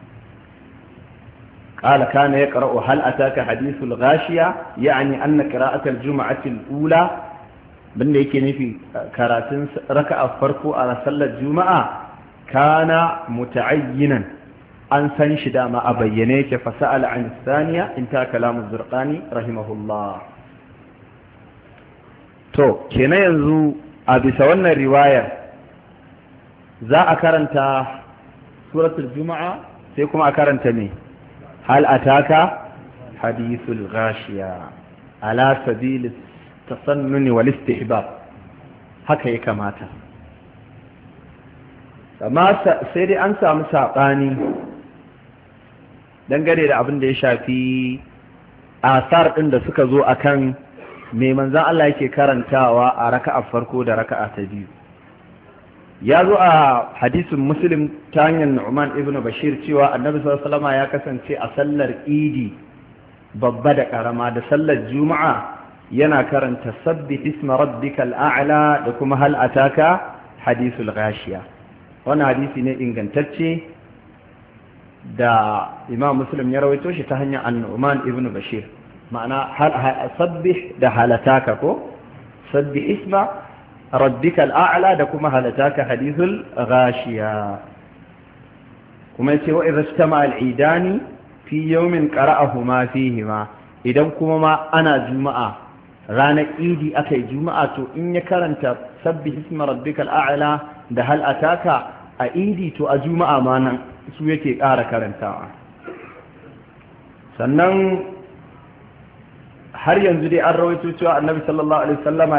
qala kana yaqra'u hal ataka hadithul ghashiya, yani anna qira'at al-jum'ati al-ula, banda yake nufi karatun raka'a farko a sallar juma'a kana muta'ayyinan, an san shi dama a bayyane yake. fa sa'ala an thaniya inta kalamu zurqani rahimahullah. to kenan yanzu a bisa wannan riwayar za a karanta suratul juma'a sai kuma a karanta me hal ataka hadithul ghashiya ala sabil tasannuni wal istihbab haka ya kamata. amma sai dai an samu saɓani dangane da abin da ya shafi asar ɗin da suka zo akan mai manzan Allah yake karantawa a raka'a farko da raka'a ta biyu. Ya zo a hadisin Muslim ta hanyar Nu'man ibn Bashir cewa Annabi sallallahu alaihi wasallam ya kasance a sallar Idi babba da karama da sallar Juma'a yana karanta sabbi isma rabbikal a'la da kuma hal ataka hadithul ghashiya. Wannan hadisi ne ingantacce da Imam Muslim ya rawaito shi ta hanyar Nu'man ibn Bashir. ma'ana sabbih da halataka ko sabbi isma rabbikal a'la da kuma halataka hadithul ghashiya. kuma yace wa idza istama al-idani fi yawmin qara'ahuma fihima, idan kuma ma ana juma'a ranar idi akai juma'a to in ya karanta sabbi isma rabbikal a'la da hal ataka a idi to a juma'a ma nan su yake ƙara karantawa. Sannan har yanzu dai an rawaito cewa annabi sallallahu alaihi wasallama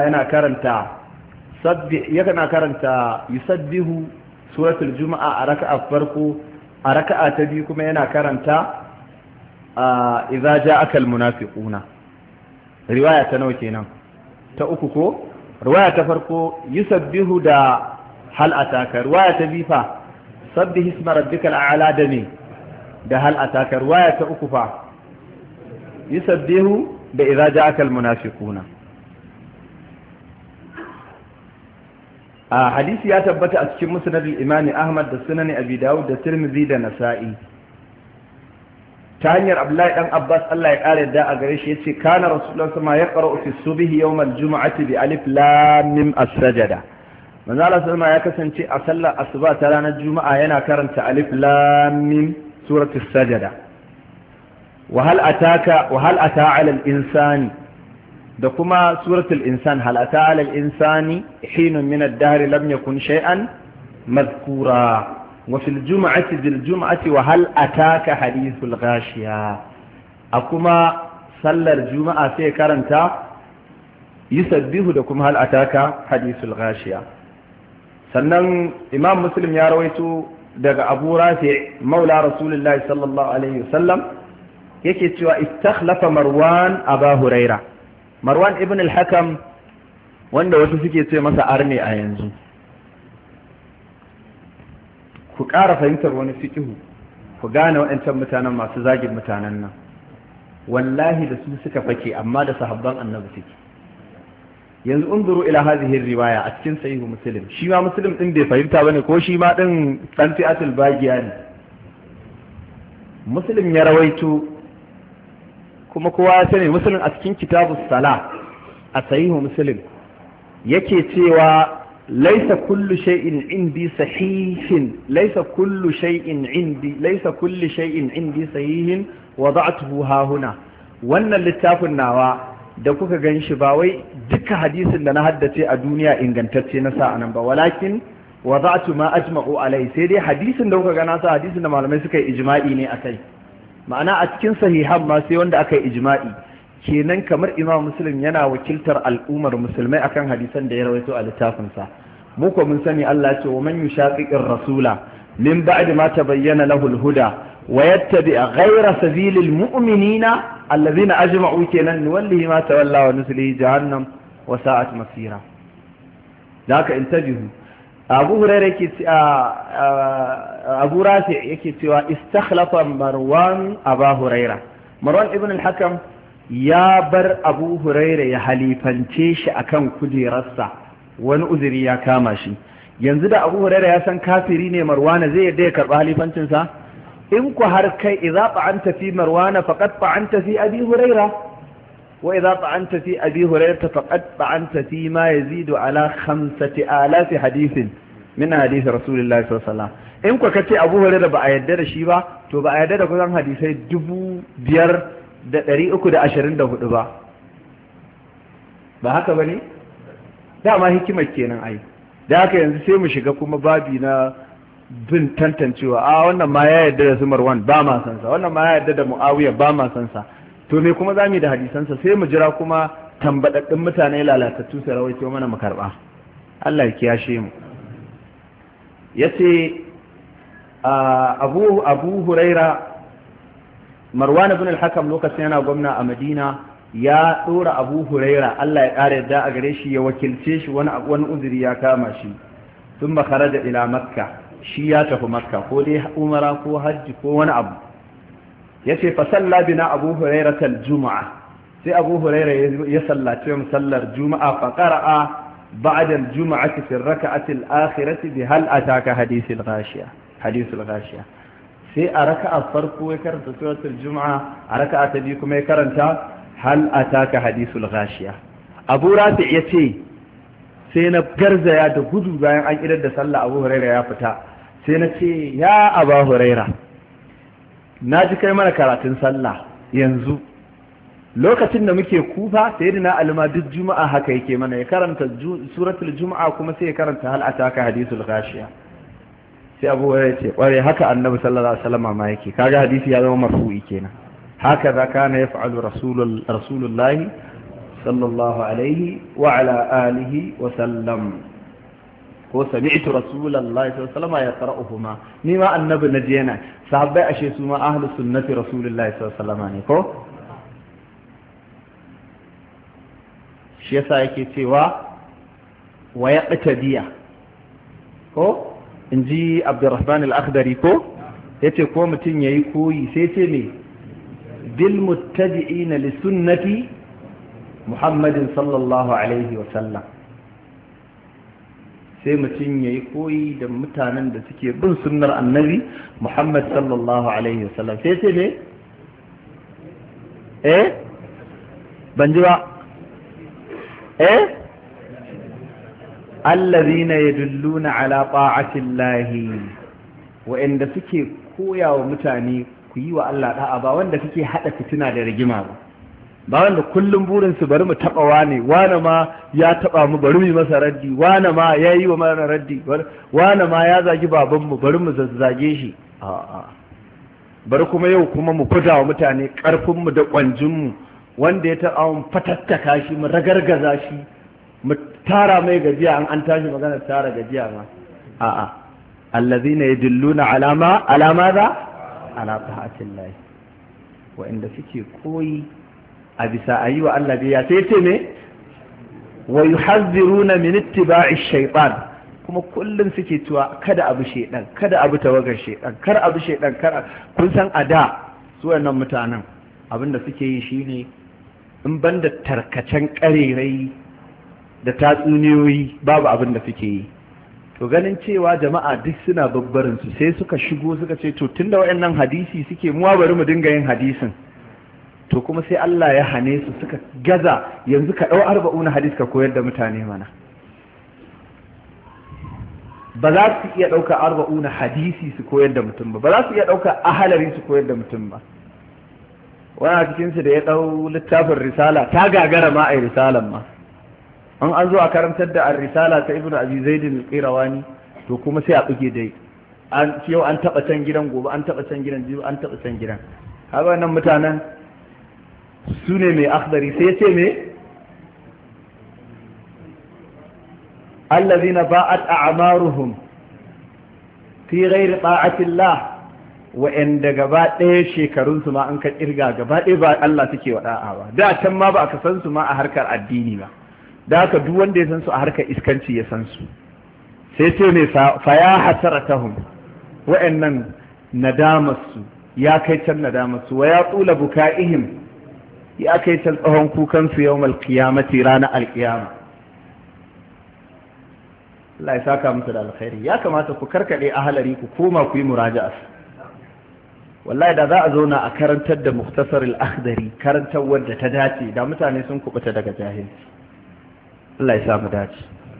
yana karanta yusabbihu suratul juma'a a raka'a farko, a raka'a ta biyu kuma yana karanta idza ja'aka almunafiquna. Riwaya ta nawa kenan? Ta uku ko? Riwaya ta farko yusabbihu da hal ataka, riwaya ta biyu fa sabbih isma rabbikal a'la da me da hal ataka, riwaya ta uku fa yusabbihu da idza ja'aka almunafiquna. a hadisi ya tabbata a cikin musnad al-imam Ahmad da sunan Abi Dawud da Tirmidhi da Nasa'i ta hanyar Abdullahi dan Abbas Allah ya kare da a gare shi yace kana rasulullahi sallallahu alaihi wasallam yaqra'u fi subhi yawm al-jum'ati bi alif lam mim as-sajda. manzo Allah sallallahu ya kasance a sallar asuba ta ranar juma'a yana karanta alif lam mim suratul sajda. وهل ata 'ala al-insani da kuma suratul insan hal ata 'ala al-insani hinun min ad-dahr lam yakun shay'an madhkura wa fil jum'ati bil jum'ati wa hal ataka hadithul ghashiya. a kuma sallar juma'a sai karanta yusabbihu da kuma hal ataka hadithul ghashiya. sannan imam muslim ya rawaito daga abu rafi maula rasulullahi sallallahu alaihi wasallam yake cewa istakhlafa marwan aba huraira. marwan ibn al-hakam wanda wasu suke ce masa arne a yanzu. ku ƙara fahimtar wani fiqhu ku gane waɗancan mutanen masu zagin mutanen nan wallahi da su suka fake amma da sahabban annabi suke. yanzu unzuru ila hadhihi riwaya a cikin sahihu muslim, shi ma muslim din bai fahimta bane ko shi ma din dan fi'atul bagiya ne. muslim ya rawaito kuma kowa ya sani muslim a cikin kitabus sala a sahihu muslim yake cewa laisa kullu shay'in indi sahihin laisa kullu shay'in indi sahihin wada'tuhu ha huna. wannan littafin nawa da kuka gan shi ba wai duka hadisin da na haddace a duniya ingantacce na sa anan ba, walakin wada'tu ma ajma'u alai, sai dai hadisin da kuka ga na sa hadisin da malamai suka yi ijma'i ne akai. ma'ana a cikin sahihan ma sai wanda aka yi ijma'i. kenan kamar imam muslim yana wakiltar al'ummar musulmai akan hadisan da ya rawaito a littafinsa. mu ko mun sani Allah ya ce wa man yushaqiqir rasula min ba'di ma tabayyana lahu al-huda wa yattabi' ghayra sabilil mu'minina alladhina ajma'u kenan nuwallihi ma tawalla wa nuslihi jahannam wa sa'at masira. da haka intabihu. abu hurairah yake abu rafi yake cewa istakhlafa marwan aba hurairah. marwan ibn al-hakam ya bar abu hurairah ya halifance shi akan kujerarsa, wani uzuri ya kama shi. yanzu da abu hurairah ya san kafiri ne marwana zai yadda ya karba halifancin sa? in ku har kai idza ta'anta fi marwana faqad ta'anta fi abi hurairah wa idza ta'anta fi abi hurairah faqad ta'anta fi ma yazidu ala 5000 hadithin min hadith rasulillahi sallallahu alaihi wasallam. in ku kace abu hurairah ba a yadda da shi ba to ba a yadda da kusan hadisai 5324 ba haka bane? dama hikimar kenan ai. Da haka yanzu sai mu shiga kuma babi na bin tantancewa, a wannan ma ya yarda da su Marwan ba ma san sa, wannan ma ya yarda da Muawiya ba ma san sa, to me kuma zamu yi da hadisansa? sai mu jira kuma tambadaddin mutane lalatattu su rawaito mana mu karba. Allah ya kiyashe mu. Yace Abu Huraira, Marwan ibn al-Hakam lokacin yana gwamna a Madina ya dora Abu Huraira, Allah ya kare yadda a gare shi, ya wakilce shi wani uzuri ya kama shi. Thumma kharaja ila Makka, shi ya tafi Makka ko dai umara ko hajji ko wani abu. Yace fa salla bina Abu Huraira al-Jum'a, sai Abu Huraira ya sallace mu sallar Juma'a, fa qara'a ba'da al-Jum'ati fi ar-rak'ati al-akhirati bi hal ataka hadithul ghashiya. Sai a raka'a farko ya karanta suratul Jum'a, a raka'a ta biyu kuma ya karanta hal ataka hadithul ghashiya. Abu Rafi yace sai na garzaya da gudu bayan an idar da sallah, Abu Huraira ya fita, sai na ce ya Abu Huraira, na ji kai mana karatun sallah yanzu, lokacin da muke Kufa sai na alma duk juma'a haka yake mana, ya karanta suratul Juma'a kuma sai ya karanta hal ataka hadithul ghashiya. sai Abu Hurairah ce kware haka Annabi sallallahu alaihi wasallam ma yake, kaga hadisi ya zama marfu'i kenan. haka za kana yaf'alu rasulullahi sallallahu alaihi wa ala alihi wa sallam. ko sami'tu rasulullahi sallallahu alaihi wasallam yaqra'uhuma, ni ma annabi naji yana, sahabbai ashe su ma ahlus sunnati rasulullahi sallallahu alaihi wasallam ne ko. shi yasa yake cewa wa yaqtadiya ko inji Abdurrahman al-Akhdari ko yace ko mutun yayi koyi sai ce ne bil muttabi'ina li sunnati Muhammadin sallallahu alaihi wasallam, sai mutum ya yi koyi da mutanen da suke bin sunnar annabi Muhammad sallallahu alaihi wasallam. sai ce ne ban ji ba allazina yadulluna ala ta'atillahi, wa'anda suke koya wa mutane ku yi wa Allah da'a, ba wanda suke hada fitina da rigima ba wanda kullum burinsu bari mu taɓa wane ma ya taɓa mu bari mu yi masa raddi, wane ma ya yi wa mana raddi, wane ma ya zagi babanmu bari mu zazzage shi. a'a bari kuma yau kuma mu fita wa mutane ƙarfinmu da ƙwanjinmu, wanda ya taɓa mu fatattaka shi mu ragargaza shi mu tara mai gajiya an tashi magana tara gajiya ma. a'a allazina yadulluna ala madha ala ta'atillahi, wa inda suke koyi a bisa ayi wa Allah biya, sai ce ne wa yuhazziruna min ittiba'i shaytan, kuma kullum suke cewa kada abu shedan, kada abu tawagar shedan, kar abu shedan, kar. kun san a da su wannan mutanen abinda suke yi shine in banda tarkacen karerai da tatsuniyoyi babu abinda suke yi. to ganin cewa jama'a duk suna babbarin su sai suka shigo suka ce to tunda wayannan hadisi suke muwa bari mu dinga yin hadisin. to kuma sai Allah ya hane su suka gaza, yanzu ka ɗau 40 hadis ka koyar da mutane mana. ba za su iya ɗauka 40 hadisi su koyar da mutum ba za su iya ɗauka ahalari su koyar da mutum ba. wani a cikinsu da ya ɗau littafin risala ta gagara ma a yi risalan ma, an zo a karantar da risala ta ibnu abi zaidin al-qirawani, to kuma sai a buge dai yau an taɓa can gidan, gobe an taɓa can gidan, jibi an taɓa can gidan. haka wannan mutanen su ne mai akhdari sai ce me allazina ba'at a'maruhum fi ghairi ta'atillah, wa'anda gaba ɗaya shekarunsu ma an ka kirga gaba ɗaya ba Allah suke wa da'a ba, da can ma ba aka san su ma a harkar addini ba, da haka duk wanda ya san su a harkar iskanci ya san su. sai ce ne fa ya hasaratahum, wa'annan nadamarsu ya kai can nadamarsu, wa ya tsula buka'ihim, ya kai can tsawon kukansu yau malkiyamati ranar alkiyama. Allah ya saka musu da alkhairi. ya kamata ku karkade ahalari ku koma ku yi muraja'a. wallahi da za a zauna a karantar da muktasar al-akhdari karantar wadda ta dace, da mutane sun kubuta daga jahilci. Allah ya sa mu dace.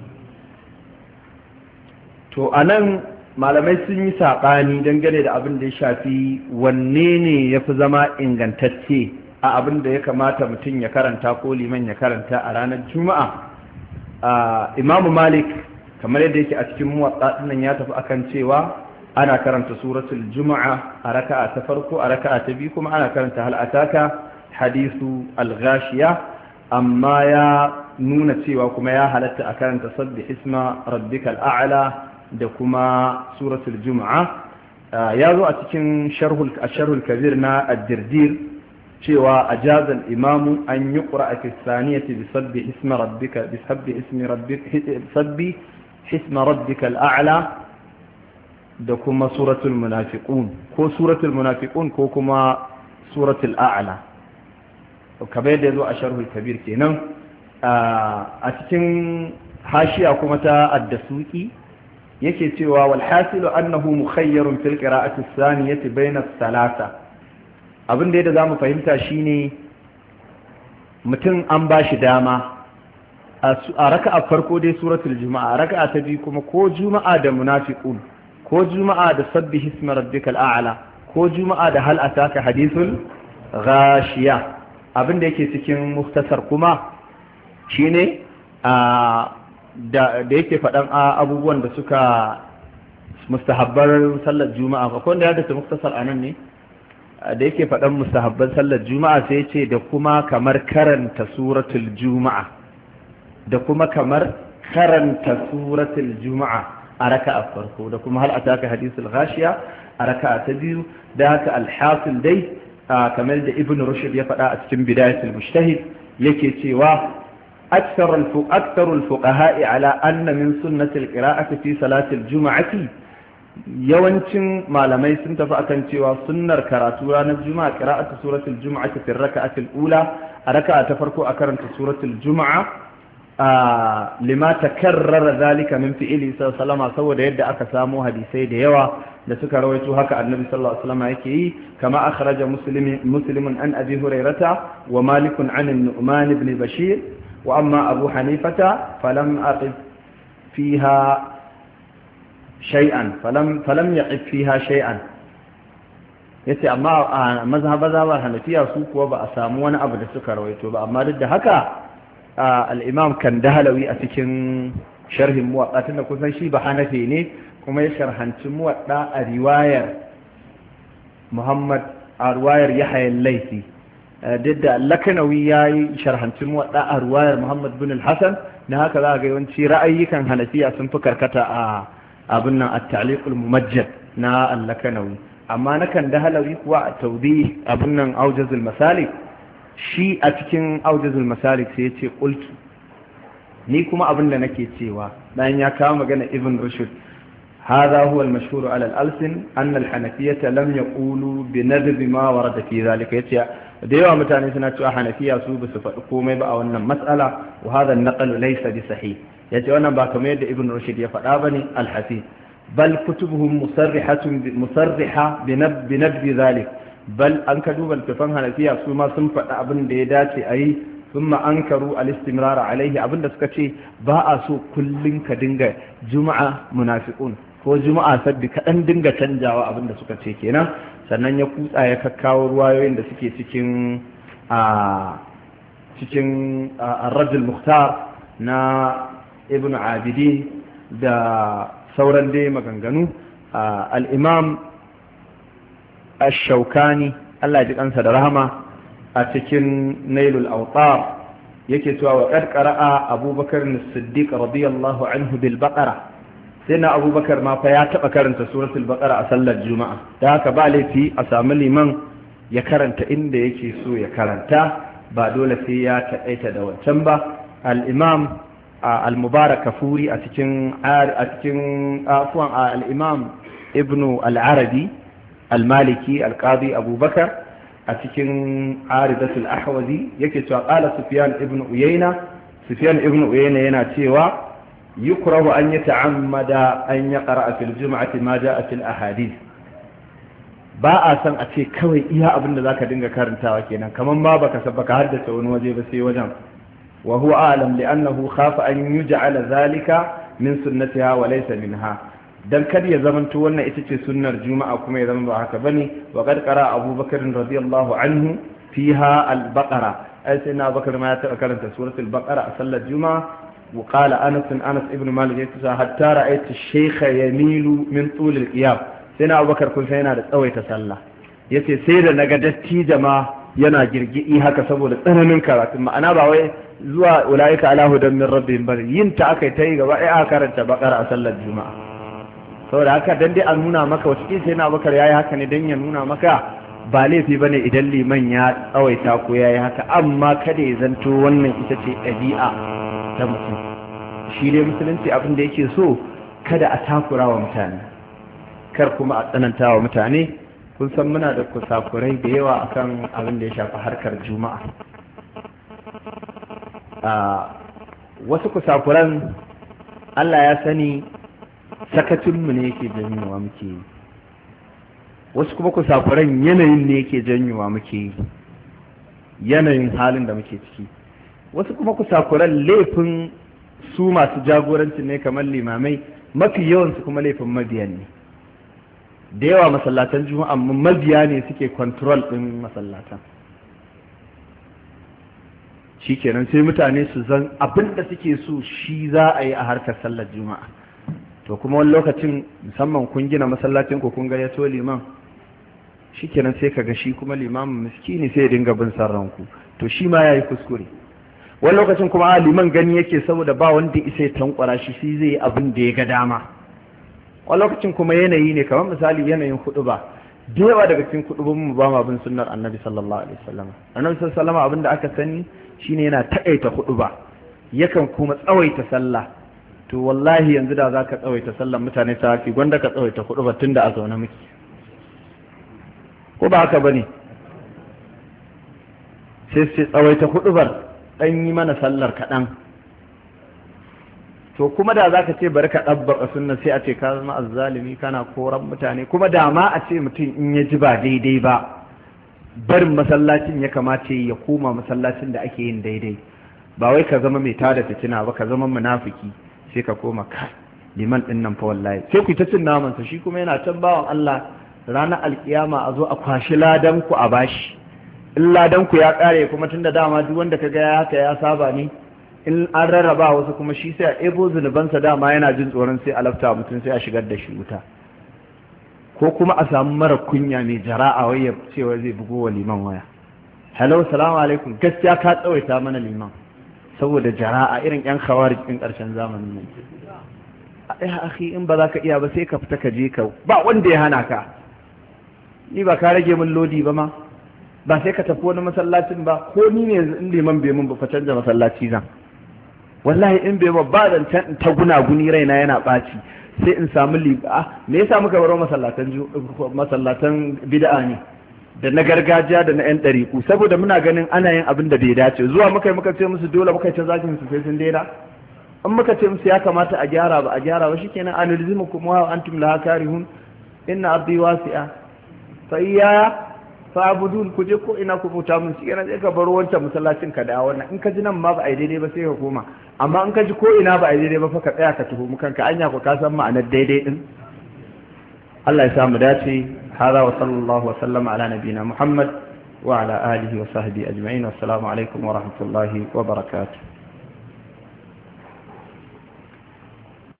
to anan malamai sun yi saɓani dangane da abin da ya shafi wanne ne ya fi zama ingantacce a abin da ya kamata mutum ya karanta ko liman ya karanta a ranar juma'a. imamu malik kamar yadda yake a cikin muwatta dinnan ya tafi akan cewa ana karanta suratul juma'a a raka'a ta farko, a raka'a ta biyu kuma ana karanta hal ataka hadithu al-ghashiya, amma ya nuna cewa kuma ya halatta a karanta sabbih isma rabbikal a'la da kuma suratul juma'a. Ya zo a cikin sharhul kabir na ad-dirdir cewa ajaza al-imamu an yuqra fi thaniyati bi sabbih isma rabbika bi sabbih ismi rabbika sabbih isma rabbikal a'la da kuma suratul munafiqun ko kuma suratul a'la kamar yadda yazo a sharhul kabir kenan. A cikin hashiya kuma ta ad-dasuki yake cewa wal hasilu annahu mukhayyarun fil qira'ati as-saniyati bayna ath-thalatha. abin da zamu fahimta shine mutum an bashi dama a raka'a farko dai suratul juma'a, raka'a ta biyu kuma ko juma'a da munafiqun ko juma'a da sabbih isma rabbikal a'la ko juma'a da hal ataka hadithul ghashiya. abin da yake cikin muftasar kuma shine da yake faɗan abubuwan da suka mustahabbar sallar juma'a ko wanda ya dace muftasar anan ne da yake faɗan mustahabban sallar juma'a sai ce da kuma kamar karanta suratul juma'a a raka'a farko da kuma hal ataka hadithul ghashiya a raka'a ta biyu. da haka alhasil dai kamar da ibn rushd ya faɗa a cikin bidayatul mujtahid yake cewa aktharul fuqaha'i ala anna min sunnatil qira'ati fi salatil juma'ati, yawancin malamai sun tafi akan cewa sunnar karatu ranar juma'a qira'atu suratul juma'ati fi raka'atil ula, a raka'a ta farko a karanta suratul juma'a lima takarrara zalika min fi'ili sallallahu saboda yadda aka samu hadisai da yawa da suka rawaito haka annabi sallallahu alaihi wasallam yake yi, kama akhraja muslimun an abi hurairata wa malikun an an-nu'man ibn bashir wa amma abu hanifata falam aqif fiha shay'an falam yaqif fiha shay'an. yace amma a mazhabar hanafiya su kuwa ba a samu wani abu da suka rawaito ba, amma duk da haka al'imam kan dahalawi a cikin sharhin muwaɗa tun da kusan shi ba hanafi ne kuma ya sharhanci muwaɗa a riwayar yahya laifi, duk da lakanawi ya yi sharhanci muwaɗa a riwayar muhammad bin al-hassan, na haka za a ga yawanci ra'ayyukan hanafiya sun fi karkata a abin nan at-ta'liqul mumajjad na al-lakanawi, amma na kan dahalawi kuwa a taudi abin nan aujazul masalik shi a cikin aujazul masalik sai ya ce qultu, ni kuma abin da nake cewa bayan ya kawo magana ibn rushd, hadha huwa al-mashhur ala al-alsin anna al-hanafiyyah lam yaqulu bi nadb ma warada fi zalika. yace da yawa mutane suna cewa hanafiya su ba su faɗi komai ba a wannan mas'ala, wa hadha an-naql laysa bi sahih. yace wannan ba kamar yadda ibn rushd ya faɗa bane al-hafiz, bal kutubuhum musarriha bi nadb zalik, bal an ka duba littafan hanafiya su ma sun faɗi abin da ya dace a yi, sun ma'ankaru al-istimrara alaihi, abin da suka ce ba a so kullum ka dinga juma'a munafiqun ko juma'a sabbi kaɗan dinga canjawa, abin da suka ce kenan. sannan ya kutsa ya kakkawo ruwayoyin da suke cikin ar-rajul mukhtar na ibn abidin da sauran dai maganganu. al-imam ash-shawkani Allah ya ji kansa da rahama a cikin nailul awtar yake cewa wa qad qara'a abubakar as-siddiq radiyallahu anhu bil baqara, sai na abubakar ma fa ya taba karanta suratul baqara a sallar juma'a, da haka ba laifi a samu liman ya karanta inda yake so ya karanta, ba dole sai ya taƙaita da wancan ba. al-imam al-mubarak kafuri a cikin al-imam ibnu al-arabi al-maliki al-qadi abubakar a cikin aridatul ahwazi yake cewa qala sufyan ibn uyayna yana cewa yukrahu an yata'ammada an yaqra fil jum'ati ma ja'a fil ahadith, ba a san a ce kawai iya abinda zaka dinga karantawa kenan kaman ma baka haddace wani waje ba sai wajen, wa huwa a'lam li'annahu khafa an yuj'ala dhalika min sunnatiha wa laysa minha, dan kada ya zamanto wannan ita ce sunnar juma'a kuma ya zama ba haka bane. wa qad qara abubakar radiyallahu anhu fiha al-baqara, ai sai na bakar ma ya taɓa karanta suratul baqara a sallar juma'a, وقال أنس ابن مالك حتى رأيت الشيخ يميل من طول القيام سيدنا أبو بكر كل سينا تسوي تسلى yace sai da naga dattijo ma yana girgidi haka saboda tsananin karatu ma'ana ba wai zuwa ulaika ala hudan min rabbihim bari yin ta aka yi gaba ɗaya aka karanta bakara a sallar juma'a saboda haka dan dai an nuna maka wata kisa yana bakar yayi haka ne dan ya nuna maka ba laifi bane idan liman ya tsawaita ko yayi haka amma kada ya zanto wannan ita ce ɗabi'a ta mutum shi ne musulunci abin da yake so kada a takura wa mutane kar kuma a tsananta wa mutane kun san muna da kusakurai da yawa akan abin da ya shafi harkar juma'a wasu kusakuran Allah ya sani sakacinmu ne yake janyowa muke yi wasu kuma kusakuran yanayin ne yake janyowa muke yi yanayin halin da muke ciki wasu kuma kusakuran laifin su masu jagoranci ne kamar limamai mafi yawansu kuma laifin mabiyan ne da yawa masallatan juma'a mabiya ne suke control din masallatan shikenan sai mutane su zan abin da suke so shi za a yi a harkar sallar juma'a to kuma wani lokacin musamman kun gina masallacin ku kun gayyato liman shikenan sai kaga shi kuma limamin miskini sai ya dinga bin sarranku to shi ma yayi kuskure wani lokacin kuma liman gani yake saboda ba wanda isa ya tankwara shi sai zai yi abin da ya ga dama wani lokacin kuma yanayi ne kamar misali yanayin huduba da yawa daga cikin hudubun mu ba ma bin sunnar annabi sallallahu alaihi wasallam annabi sallallahu alaihi wasallam abin da aka sani shine yana takaita huduba yakan kuma tsawaita sallah to wallahi yanzu da zaka tsawaita sallar mutane ta hafi gwanda ka tsawaita huduba tunda a zaune miki ko ba haka bane sai tsawaita hudubar dan yi mana sallar kaɗan to kuma da zaka ce bari ka dabbaka sunna sai a ce ka zama azzalimi kana koran mutane kuma da ma a ce mutum in ya ji ba daidai ba barin masallacin ya kamace ya koma masallacin da ake yin daidai ba wai ka zama mai tada fitina ba ka zama munafiki sai ka koma kai liman din nan fa wallahi sai ku ta cin naman sa shi kuma yana can bawan Allah ranar alkiyama a zo a kwashi ladan ku a bashi in ladan ku ya kare kuma tunda dama duk wanda kaga ya haka ya saba ne in an rarraba wasu kuma shi sai a ebo zunubansa dama yana jin tsoron sai a lafta mutum sai a shigar da shi wuta ko kuma a samu mara kunya mai jara'a wai ya cewa zai bugo wa liman waya hello salamu alaikum gaskiya ka tsawaita mana liman saboda jara'a irin yan khawarij din karshen zamanin nan ai akhi in ba za ka iya ba sai ka fita ka je ka ba wanda ya hana ka ni ba ka rage min lodi ba ma ba sai ka tafi wani masallacin ba ko ni ne in liman bai mun ba fa canja masallaci zan wallahi in bai ba da ta gunaguni raina yana ɓaci sai in samu liba me yasa muka baro masallatan bid'a ne da na gargajiya da na yan ɗariƙu saboda muna ganin ana yin abin da bai dace zuwa muka ce musu dole muka ce zakin su sai sun daina in muka ce musu ya kamata a gyara ba a gyara ba shikenan anulzimukum wa antum laha karihun inna ardi wasi'a fa iyaya fa'budun ku je ko ina ku bauta mun shi yana ka bar wancan masallacin ka da wannan in ka ji nan ma ba ai daidai ba sai ka koma amma in ka ji ko ina ba ai daidai ba fa ka tsaya ka tuhu kanka anya ko ka san ma'anar daidai din Allah ya sa mu dace hada wa sallallahu wa sallama ala nabiyina Muhammad wa ala alihi wa sahbihi ajma'in wassalamu alaikum wa rahmatullahi wa barakatuh